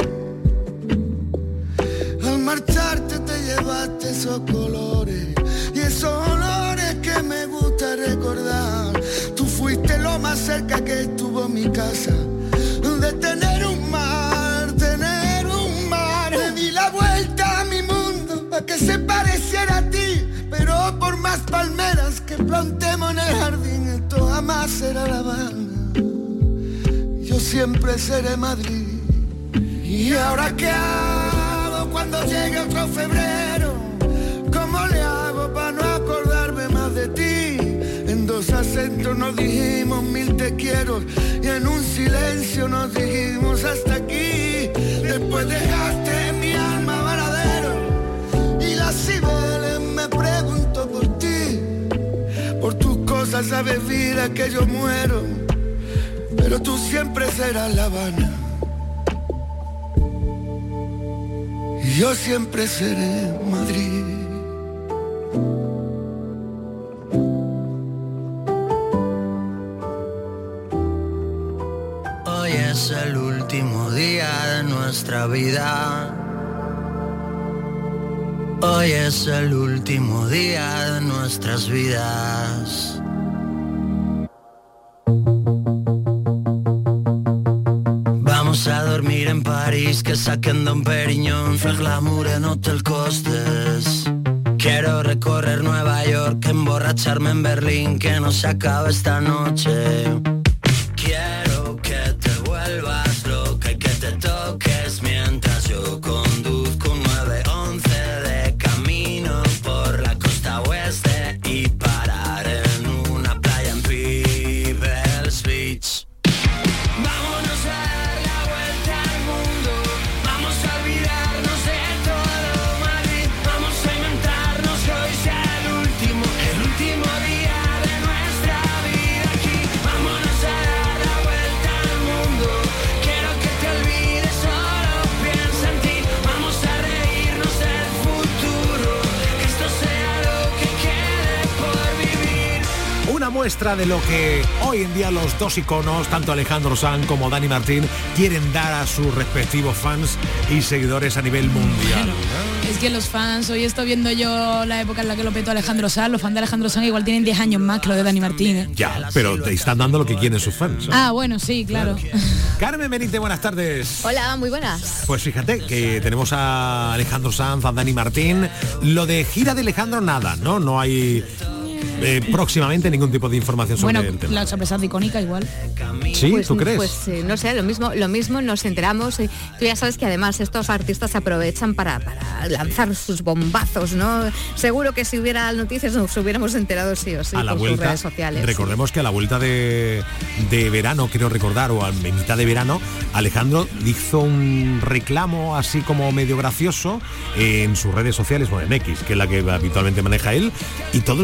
Al marcharte te llevaste esos colores y esos olores que me gusta recordar. Tú fuiste lo más cerca que estuvo mi casa de tener un mar, tener un mar. Le di la vuelta a mi mundo para que se pareciera a ti, pero por más palmeras que plantemos en el jardín, esto jamás será La Habana. Yo siempre seré Madrid. ¿Y ahora qué hago cuando llegue otro febrero? ¿Cómo le hago para no acordarme más de ti? En dos acentos nos dijimos mil te quiero y en un silencio nos dijimos hasta aquí. Después dejaste en mi alma varadero y las cibeles me pregunto por ti. Por tus cosas sabes vida que yo muero, pero tú siempre serás La Habana. Y yo siempre seré Madrid. Hoy es el último día de nuestra vida. Hoy es el último día de nuestras vidas. Vamos a dormir en París, que saquen Don Perignon, fer glamour en Hotel Costes. Quiero recorrer Nueva York, emborracharme en Berlín, que no se acabe esta noche. Quiero que te vuelvas loca y que te toques mientras yo conduzco un nueve once de camino por la costa oeste y parar en una playa en People's Beach. Vámonos a dar la vuelta al mundo, vamos a olvidarnos de todo Madrid, vamos a inventarnos que hoy sea el último, el último día de nuestra vida aquí. Vámonos a dar la vuelta al mundo, quiero que te olvides, solo piensa en ti. Vamos a reírnos del futuro, que esto sea lo que quede por vivir. Una muestra de lo que hoy en día los dos iconos, tanto Alejandro Sanz como Dani Martín, quieren dar a sus respectivos fans y seguidores a nivel mundial. Es que los fans, hoy estoy viendo yo la época en la que lo petó Alejandro Sanz, los fans de Alejandro Sanz igual tienen diez años más que los de Dani Martín, ¿eh? Ya, pero te están dando lo que quieren sus fans, ¿eh? Ah, bueno, sí, claro. Carmen Benítez, buenas tardes. Hola, muy buenas. Pues fíjate que tenemos a Alejandro Sanz, a Dani Martín. Lo de gira de Alejandro, nada, ¿no? No hay eh, próximamente ningún tipo de información sobre Bueno, el tema. la sorpresa de icónica igual. ¿Sí? Pues, ¿Tú crees? Pues eh, no sé, lo mismo, lo mismo nos enteramos. eh, Tú ya sabes que además estos artistas aprovechan para, para lanzar sus bombazos, ¿no? Seguro que si hubiera noticias nos hubiéramos enterado sí o sí A la por sus vuelta, redes sociales. recordemos que a la vuelta de, de verano, quiero recordar, o a mitad de verano, Alejandro hizo un reclamo así como medio gracioso en sus redes sociales, bueno, en X, que es la que habitualmente maneja él, y todo el mundo pensaba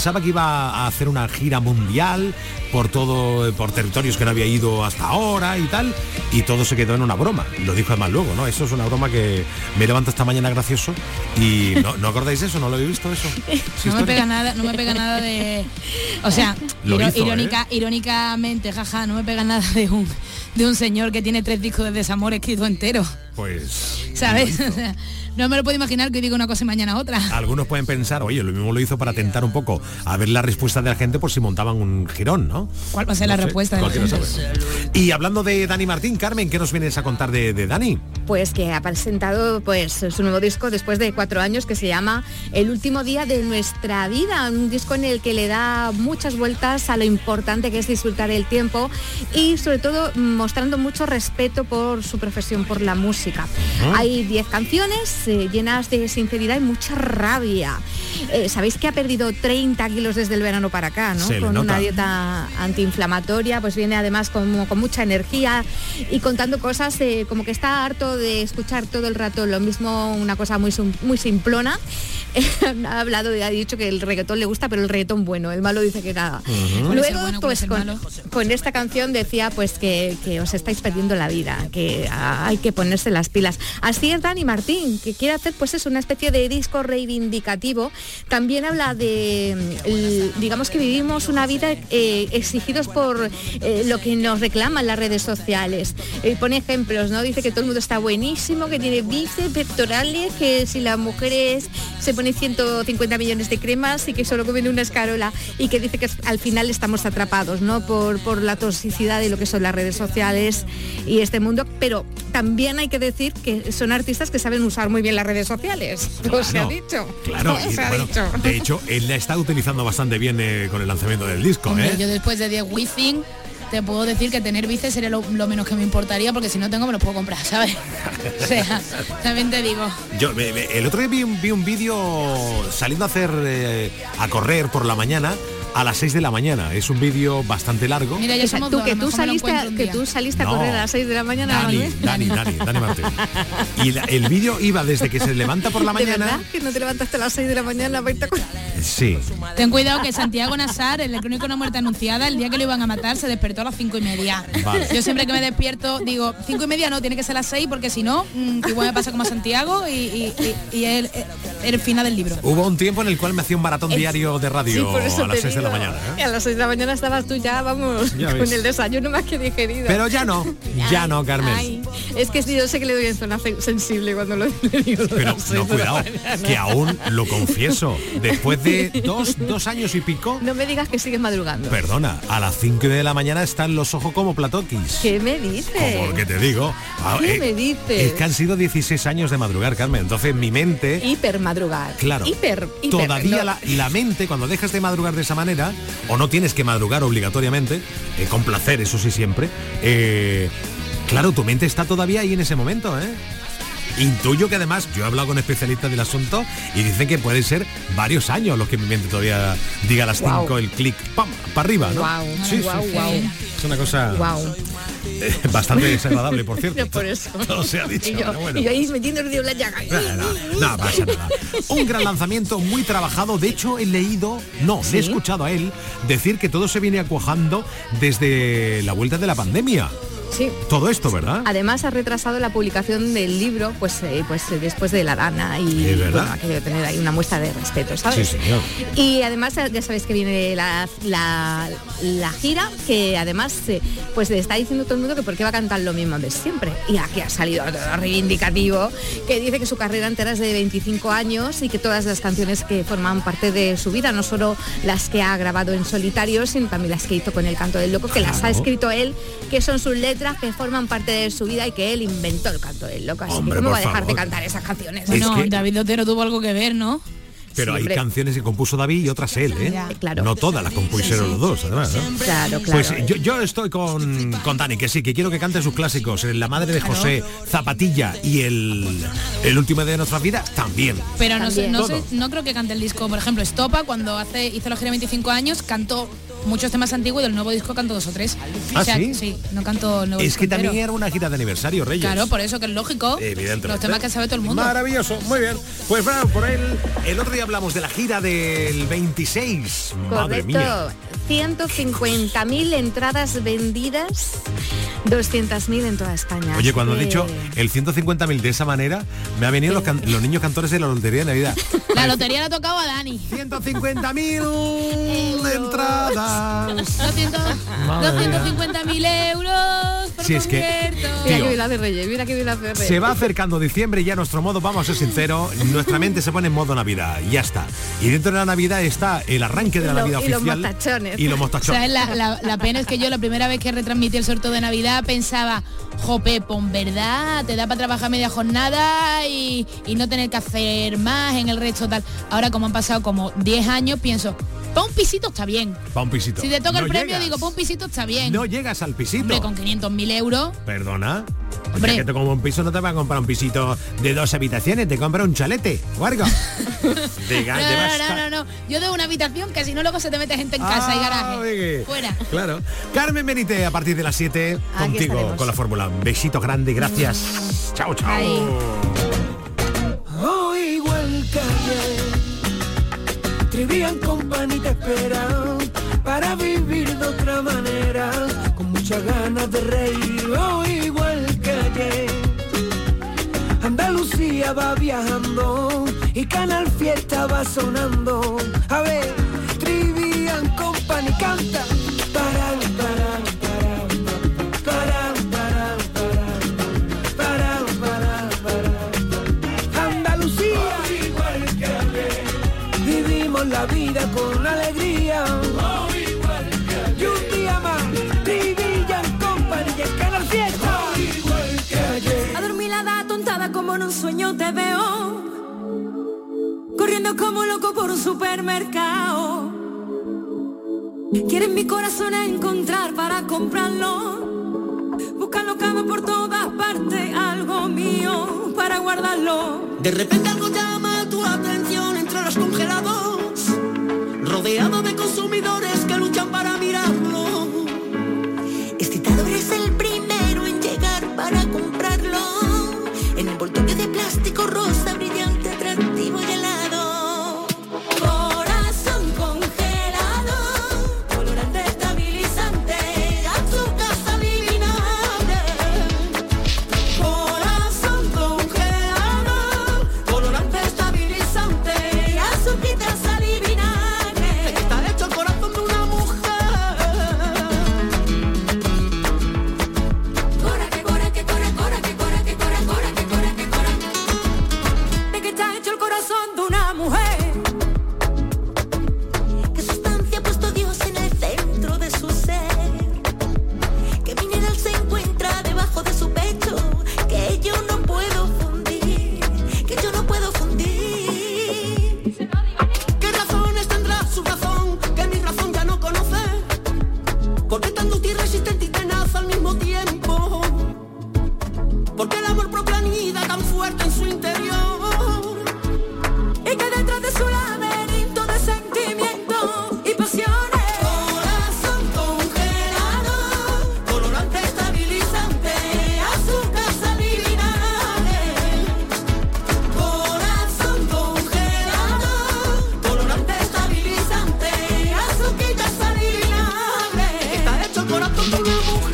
pensaba que iba a hacer una gira mundial por todo, por territorios que no había ido hasta ahora y tal, y todo se quedó en una broma. Lo dijo además luego, ¿no? Eso es una broma que me levanto esta mañana gracioso y no, ¿no acordáis eso? ¿No lo habéis visto eso? No me pega nada, no me pega nada de, o sea, Lo iro- hizo, irónica, irónicamente, jaja, no me pega nada de un de un señor que tiene tres discos de desamor escrito entero, Pues ¿sabes? O sea, no me lo puedo imaginar que hoy diga una cosa y mañana otra. algunos pueden pensar, oye, lo mismo lo hizo para tentar un poco a ver la respuesta de la gente por si montaban un girón, ¿no? ¿Cuál va a ser la No sé, respuesta de la cualquiera gente? sabe. Y hablando de Dani Martín, Carmen, ¿qué nos vienes a contar de, de Dani? Pues que ha presentado pues su nuevo disco después de cuatro años, que se llama El último día de nuestra vida, un disco en el que le da muchas vueltas a lo importante que es disfrutar el tiempo y sobre todo mostrando mucho respeto por su profesión, por la música. Ujú. Hay diez canciones eh, llenas de sinceridad y mucha rabia. Eh, Sabéis que ha perdido treinta kilos desde el verano para acá, ¿no? Se le Con nota. una dieta antiinflamatoria, pues viene además con, con mucha energía y contando cosas eh, como que está harto de escuchar todo el rato lo mismo, una cosa muy, sim- muy simplona. Ha hablado, ha dicho que el reggaetón le gusta, pero el reggaetón bueno, el malo dice que nada. Ujú. ¿Cuál es el Luego, bueno, cuál es pues el con, malo? con esta canción decía pues que, que os estáis perdiendo la vida, que ah, hay que ponerse las pilas. Así es Dani Martín, que quiere hacer pues es una especie de disco reivindicativo. También habla de, el- digamos que vivimos una vida eh, exigidos por eh, lo que nos reclaman las redes sociales. Eh, pone ejemplos, ¿no? Dice que todo el mundo está buenísimo, que tiene bíceps, pectorales, que si la mujer es, se pone ciento cincuenta millones de cremas y que solo comen una escarola, y que dice que al final estamos atrapados, ¿no? Por, por la toxicidad de lo que son las redes sociales y este mundo, pero también hay que decir que son artistas que saben usar muy bien las redes sociales. Pues se ha Claro, dicho. Claro, y, se ha bueno, dicho. de hecho, él la está utilizando bastante bien eh, con el lanzamiento del disco, Hombre, ¿eh? yo después de diez Wizzing te puedo decir que tener bíceps sería lo, lo menos que me importaría, porque si no tengo me los puedo comprar, ¿sabes? O sea, también te digo. Yo me- me- el otro día vi un, vi un vídeo saliendo a hacer eh, a correr por la mañana a las seis de la mañana. Es un vídeo bastante largo. Mira, ya O sea, somos tú dos, a que lo tú mejor me lo saliste, a, encuentro un que día. tú saliste No. a correr a las seis de la mañana, Dani, Manuel. Dani, Dani, Dani Martín. Y la- el vídeo iba desde que se levanta por la ¿De mañana. verdad que no te levantaste a las seis de la mañana para irte a correr? Sí. Ten cuidado que Santiago Nassar, el crónico de una muerte anunciada, el día que lo iban a matar se despertó a las cinco y media. Vale. Yo siempre que me despierto digo, cinco y media no, tiene que ser las seis, porque si no, mm, igual me pasa como a Santiago y, y, y, y el, el final del libro. Hubo un tiempo en el cual me hacía un maratón Es- diario de radio Sí, por eso a las te seis de la digo. mañana. ¿eh? Y a las seis de la mañana estabas tú ya, vamos, Ya con ves. el desayuno más que digerido. Pero ya no, ya no, Carmen. Ay, es que yo sé que le doy en zona fe- sensible cuando lo le digo. lo de Pero las seis no, de la cuidado, mañana. que aún lo confieso. Después de dos, dos años y pico, No me digas que sigues madrugando. perdona, a las cinco de la mañana están los ojos como platoquis. ¿Qué me dices? Como que te digo. Ah, ¿Qué eh, me dices? Es que han sido dieciséis años de madrugar, Carmen. Entonces mi mente... Hiper madrugar. Claro, Hiper, hiper. todavía no. la, la mente, cuando dejas de madrugar de esa manera, o no tienes que madrugar obligatoriamente, eh, con placer, eso sí siempre, eh, claro, tu mente está todavía ahí en ese momento, ¿eh? Intuyo que además, yo he hablado con especialistas del asunto y dicen que pueden ser varios años los que mi mente todavía diga a las cinco Guau. el clic, ¡pam!, para arriba, ¿no? Guau, Sí, sí, guau, sí. guau. Es una cosa Guau. eh, bastante desagradable, por cierto. No, por eso. Todo se ha dicho, Y yo, pero bueno. y yo ahí metiendo el dedo en la llaga. No, no pasa nada. Un gran lanzamiento, muy trabajado. De hecho, he leído, no, le he escuchado a él decir que todo se viene acuajando desde la vuelta de la pandemia. Sí. Todo esto, ¿verdad? Además ha retrasado la publicación del libro, pues, eh, pues eh, después de la Dana y ¿Es verdad? bueno, ha querido tener ahí una muestra de respeto, ¿sabes? Sí, señor. Y además eh, ya sabéis que viene la, la, la gira, que además eh, pues le está diciendo todo el mundo que por qué va a cantar lo mismo de siempre. Y aquí ha salido todo reivindicativo, que dice que su carrera entera es de veinticinco años y que todas las canciones que forman parte de su vida, no solo las que ha grabado en solitario, sino también las que hizo con El Canto del Loco, que las ha Claro. escrito él, que son sus letras, que forman parte de su vida y que él inventó El Canto del Loco. Así Hombre, que ¿cómo por va a dejar favor. de cantar esas canciones? Bueno, que- David Otero tuvo algo que ver, ¿no? Pero Sí, hay hombre. canciones que compuso David y otras él, ¿eh? Ya, claro. No todas las compusieron los dos, además, ¿no? Claro, claro. Pues yo, yo estoy con, con Dani, que sí, que quiero que cante sus clásicos. La madre de José, Zapatilla y el, el último de nuestra vida también. Pero no sé, También. no sé, Todo. no creo que cante el disco. Por ejemplo, Estopa, cuando hace hizo la gira veinticinco años, cantó muchos temas antiguos y del nuevo disco canto dos o tres. ¿Ah, o sea, sí? sí, no canto el nuevo Es disco que también entero. era una gira de aniversario, Reyes. Claro, por eso que es lógico. Evidentemente. Los temas que sabe todo el mundo. Maravilloso, muy bien. Pues bueno, por él, el otro día hablamos de la gira del veintiséis. Madre mía. Correcto. ciento cincuenta mil entradas vendidas, doscientas mil en toda España. Oye, Así cuando he que- dicho el ciento cincuenta mil de esa manera, me han venido los, can- los niños cantores de la lotería de Navidad. La lotería la ha tocado a Dani. ciento cincuenta mil entradas. doscientos Madre doscientos cincuenta mil euros por Sí, es que, concierto. Mira tío, que bien de Reyes, mira que bien de Reyes. se va acercando diciembre y ya nuestro modo, vamos a ser sinceros, nuestra mente se pone en modo Navidad y ya está. Y dentro de la Navidad está el arranque de la Y lo- Navidad y los oficial. mostachones. Y los O mostachones. sea, la, la- la pena es que yo la primera vez que retransmití el sorteo de Navidad pensaba, jope, en verdad, te da para trabajar media jornada y, y no tener que hacer más en el resto tal. Ahora como han pasado como diez años, pienso, pa' un pisito está bien. Pa' un pisito. Si te toca No el premio, llegas. digo, pa' un pisito está bien. No llegas al pisito. Hombre, con quinientos mil euros. Perdona. Hombre. Es que te como un piso no te va a comprar un pisito de dos habitaciones, te compra un chalete o algo. De ga- No, de no, basta- no, no, no. Yo de una habitación que si no luego se te mete gente en casa y Ah, garaje. oye. Fuera. Claro. Carmen Benítez, a partir de las siete, Aquí contigo estaremos. con la fórmula. Un besito grande, gracias. Chao, chao. Ahí. Oh, igual que ayer, Trivian Company te espera para vivir de otra manera, con muchas ganas de reír. Oh, igual que ayer, Andalucía va viajando y Canal Fiesta va sonando. A ver, Trivian Company canta para, para, para, para, para, para, para, para. Andalucía, igual que ayer, vivimos la vida con alegría. Oh, igual que ayer, y un día más, Trivian Company y el Canal Fiesta. Oh, igual que ayer. Adormilada, tontada como en un sueño te veo, corriendo como loco por un supermercado. Quieres mi corazón a encontrar para comprarlo, buscando cama por todas partes, algo mío para guardarlo. De repente algo llama tu atención entre los congelados, rodeado de consumidores que luchan para mirarlo. Excitado eres el primero en llegar para comprarlo, en un envoltorio de plástico rosa brillante, atractivo y helado. Corazón congelado, colorante estabilizante, azúcar sal y vinagre. Corazón congelado, colorante estabilizante, azúcar sal y vinagre. Está hecho el corazón de una mujer. Cora que cora que cora cora que cora que cora cora que cora que cora. De que está hecho el corazón de una mujer. ¿Qué sustancia ha puesto Dios en el centro de su ser? ¿Qué mineral se encuentra debajo de su pecho? Que yo no puedo fundir, que yo no puedo fundir. ¿Qué razones tendrá su razón que mi razón ya no conoce? ¿Por qué tan dúctil, resistente y tenaz al mismo tiempo? ¿Por qué el amor propio anida tan fuerte en su interior? Y que detrás de su laberinto de sentimientos y pasiones, corazón congelado, colorante estabilizante, azúcar sal y vinagre. Corazón congelado, colorante estabilizante, azúcar sal y vinagre. Está hecho el corazón de una mujer.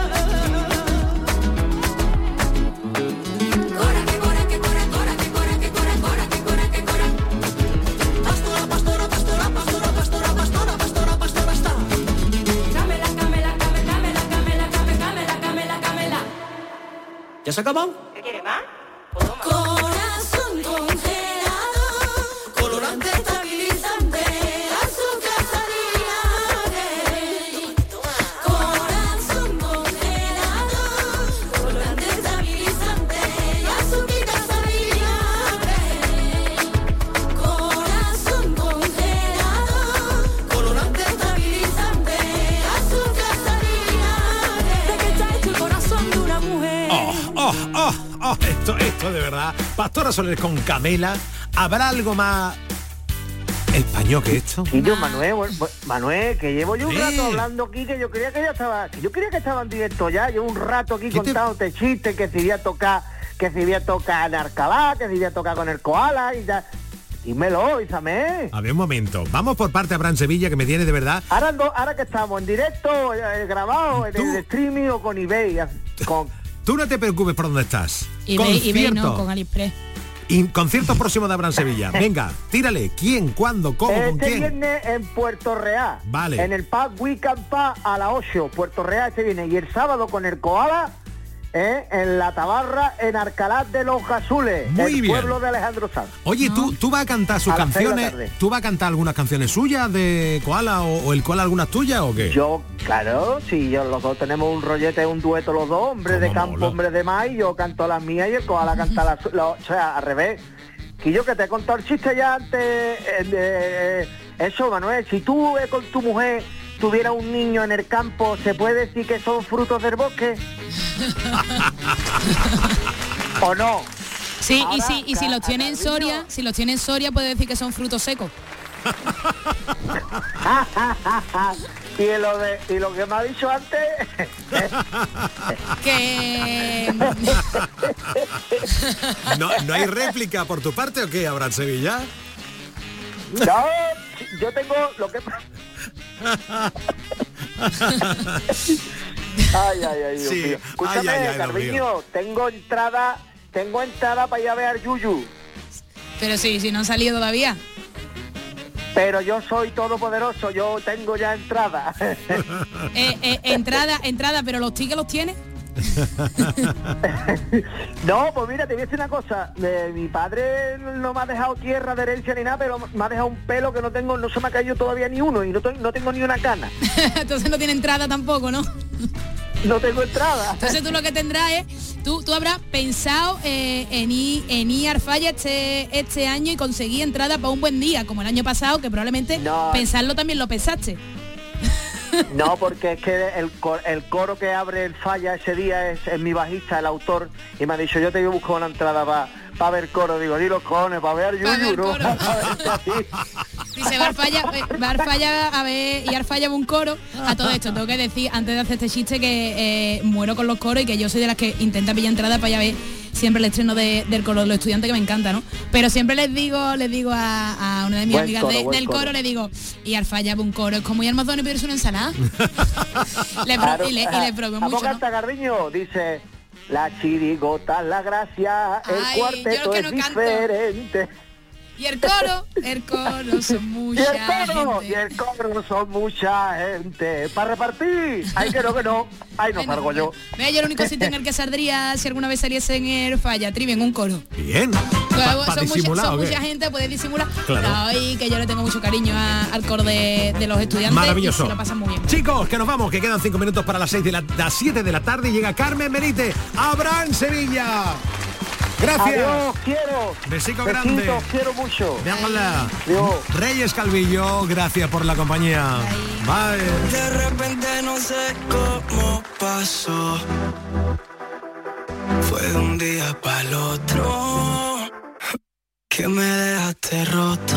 Cora que cora que cora cora que cora que cora cora que cora que cora. Pastora, pastora, pastora, pastora, pastora, pastora, pastora, pastora, está. Camela, camela, camela, camela, camela, camela, camela, camela. ¿Ya se ha acabado? ¿Qué quiere más? Corazón congelado, colorante estabilizante, azúcar sal y vinagre. Corazón congelado, colorante estabilizante, azúcar sal y vinagre. Corazón congelado, colorante estabilizante, azúcar sal y vinagre. ¿De qué está hecho el corazón de una mujer? Oh, oh, oh, oh, esto, esto de verdad. Pastora Soler con Camela. ¿Habrá algo más ¿Español qué es esto? Y yo, Manuel, bueno, Manuel, que llevo yo un Eh. rato hablando aquí, que yo creía que ya estaba, que yo creía que estaba en directo ya, llevo un rato aquí contándote chistes, que si iba a tocar, que si iba a tocar en Alcalá, que si iba a tocar con el koala y ya. Dímelo, avísame. A ver, un momento. Vamos por parte a Abraham Sevilla, que me tiene de verdad. Ahora, no- ahora que estamos en directo, eh, grabado, en el streaming o con eBay, con... Tú no te preocupes por dónde estás. eBay, eBay no, Concierto. con AliExpress. Y concierto próximo de Abraham Sevilla. Venga, tírale. ¿Quién? ¿Cuándo? ¿Cómo? ¿Con Este quién? viernes en Puerto Real. Vale. En el Pub Weekend Pub a las ocho. Puerto Real este viene. Y el sábado con el Koala, ¿eh? En La Tabarra, en Alcalá de los Azules. Muy el bien. pueblo de Alejandro Sanz. Oye, ¿tú, tú vas a cantar sus A las seis de la canciones. tarde. ¿Tú vas a cantar algunas canciones suyas de Koala o, o el Koala algunas tuyas o qué? Yo, claro, sí, yo los dos tenemos un rollete, un dueto los dos, hombre de campo, hombre de mar, y yo canto las mías y el Koala canta las su- lo- o sea, al revés. Que yo que te he contado el chiste ya antes, eh, de- eso, Manuel, si tú eh, con tu mujer tuviera un niño en el campo, ¿se puede decir que son frutos del bosque? ¿O no? Sí, y Ahora, si, y si los tiene en Carliño. Soria, si los tiene en Soria puede decir que son frutos secos. y lo de y lo que me ha dicho antes que ¿No, ¿No hay réplica por tu parte o qué, Abraham Sevilla? no, yo tengo lo que ay, ay, ay, Dios Sí. mío. Escúchame, Ay, ay, ay, Dios Carviño, mío. tengo entrada, tengo entrada para ir a ver al Yuyu. Pero sí, si no han salido todavía. Pero yo soy todopoderoso, yo tengo ya entrada. Eh, eh, entrada, entrada, pero los tickets los tiene. No, pues mira, te voy a decir una cosa. Eh, mi padre no me ha dejado tierra de herencia ni nada, pero me ha dejado un pelo que no tengo, no se me ha caído todavía ni uno y no, to- no tengo ni una cana. Entonces no tiene entrada tampoco, ¿no? No tengo entrada. Entonces tú lo que tendrás es, tú, tú habrás pensado eh, en ir en ir a Arfalla este, este año y conseguir entrada para un buen día, como el año pasado, que probablemente No. pensarlo también lo pensaste. No, porque es que el, co- el coro que abre el Falla ese día es, es mi bajista, el autor, y me ha dicho, yo te voy a buscar una entrada para ver coro. Digo, di los cojones, para ver Pa' Yuyu, ver ¿no? coro. Pa' ver a ti. Dice, va a Arfalla, va a Arfalla a ver, y Arfalla va un coro. A todo esto, tengo que decir, antes de hacer este chiste, que eh, muero con los coros y que yo soy de las que intenta pillar entrada para ir a ver siempre el estreno de- del coro de los estudiantes, que me encanta, ¿no? Pero siempre les digo, les digo a, a una de mis Buen amigas coro, de- buen del coro. coro, le digo, y Arfalla va un coro, es como ir al Mazón y pedirse una ensalada. Le pro- Claro, y le, y le probé ¿a mucho, poco ¿no? canta Gardiño? Dice, la chirigota, la gracia, el Ay, cuarteto yo que es no canto. diferente. Y el coro, el coro son Y mucha el coro, y gente. el coro son mucha gente. Para repartir. Ay, que no, que no. Ay, no salgo yo. Ve, yo el único sitio en el que saldría si alguna vez saliese en el Falla, Trivi, en un coro. Bien. Pues, Pa- pa son mucha, disimular, son ¿o qué? mucha gente, puedes disimular. Claro. Ay, que yo le tengo mucho cariño a- al coro de, de los estudiantes. Maravilloso. Y se lo pasan muy bien. Chicos, que nos vamos, que quedan cinco minutos para las seis de la, las siete de la tarde y llega Carmen Benítez, Abraham Sevilla. Gracias. Adiós, quiero. Besico Besitos, grande. quiero mucho. Déjala. Adiós. Reyes Calvillo, gracias por la compañía. Bye. De repente no sé cómo pasó. Fue de un día para el otro que me dejaste roto.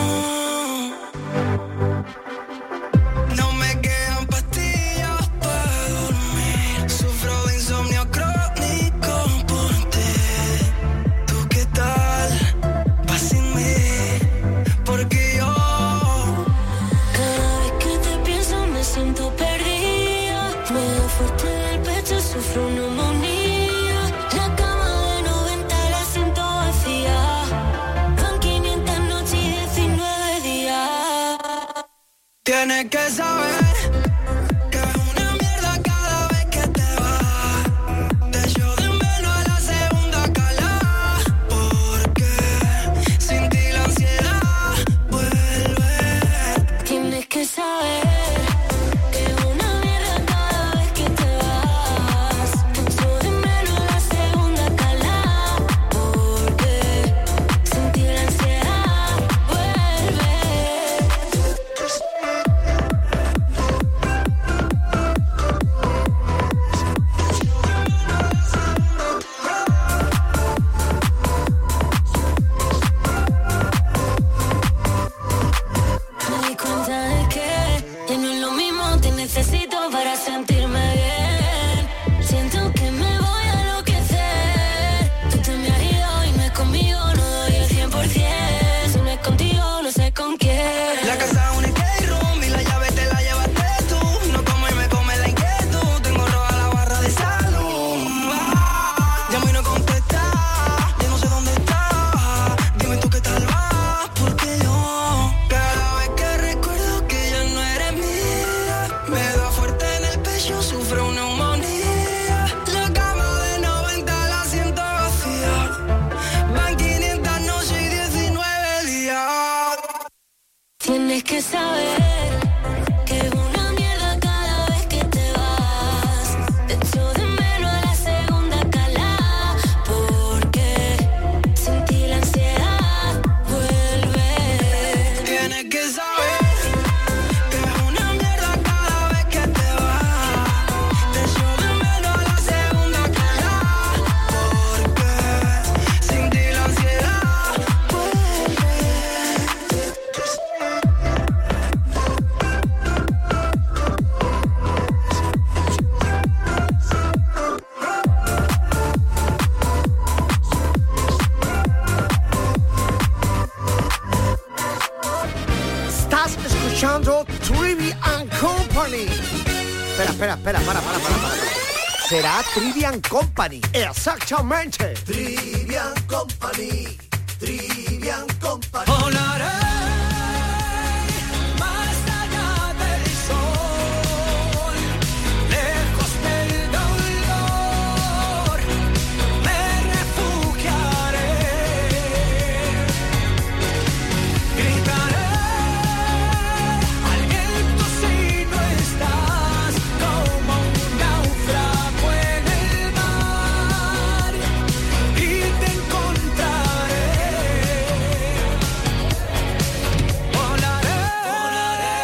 No me quedan pastillas para dormir. Sufro de insomnio crónico por ti. ¿Tú qué tal? Vas sin mí. Porque yo Cada vez que te pienso me siento perdida. Me da fuerte del pecho, sufro neumonía. La cama de noventa la siento vacía. Van quinientas noches y diecinueve días. tienes que saber que es una mierda cada vez que te vas. Te echo de menos a la segunda cala. Porque sin ti la ansiedad vuelve. Tienes que saber que es una mierda cada vez que te vas. Te echo de menos la segunda cala. Porque sin ti la ansiedad vuelve. Tienes que saber que es una mierda cada vez que te vas. Te echo de menos a la segunda calada, porque sin ti la ansiedad vuelve. Tienes que saber que es una mierda cada vez que te vas. Te echo de menos a la segunda calada, porque sin ti la ansiedad vuelve. Estás escuchando Trivian Company. Espera, espera, espera, para, para, para, para. Será Trivian Company. Exactamente. Trivian Company. Trivian Company. Volaré más allá del sol, lejos del dolor, me refugiaré, gritaré al viento si no estás, como un náufrago en el mar, y te encontraré. Volaré, volaré,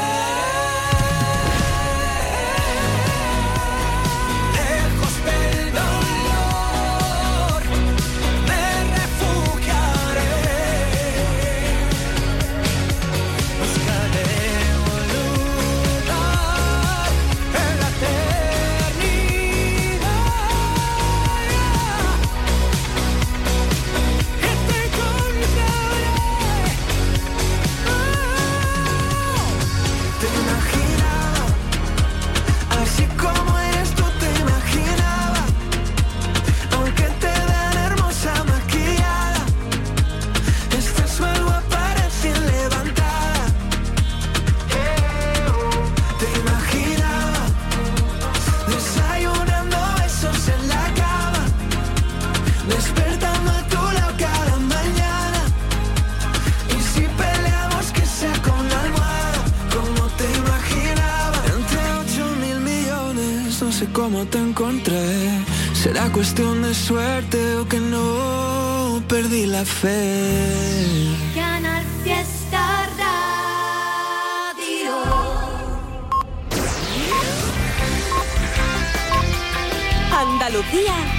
lejos del dolor, me refugiaré, buscaré un lugar en la eternidad, y te encontraré. Te imaginaba, así como eres tú te imaginaba, aunque te vean hermosa maquillada, estás mal guapa recién levantada. Te imaginaba, desayunando besos en la cama, despertando a tu lado cada mañana, y si peleamos que sea con la almohada, como te imaginaba. Entre ocho mil millones, no sé cómo te encontré. Será cuestión de suerte o que no perdí la fe. Canal Fiesta Radio. Andalucía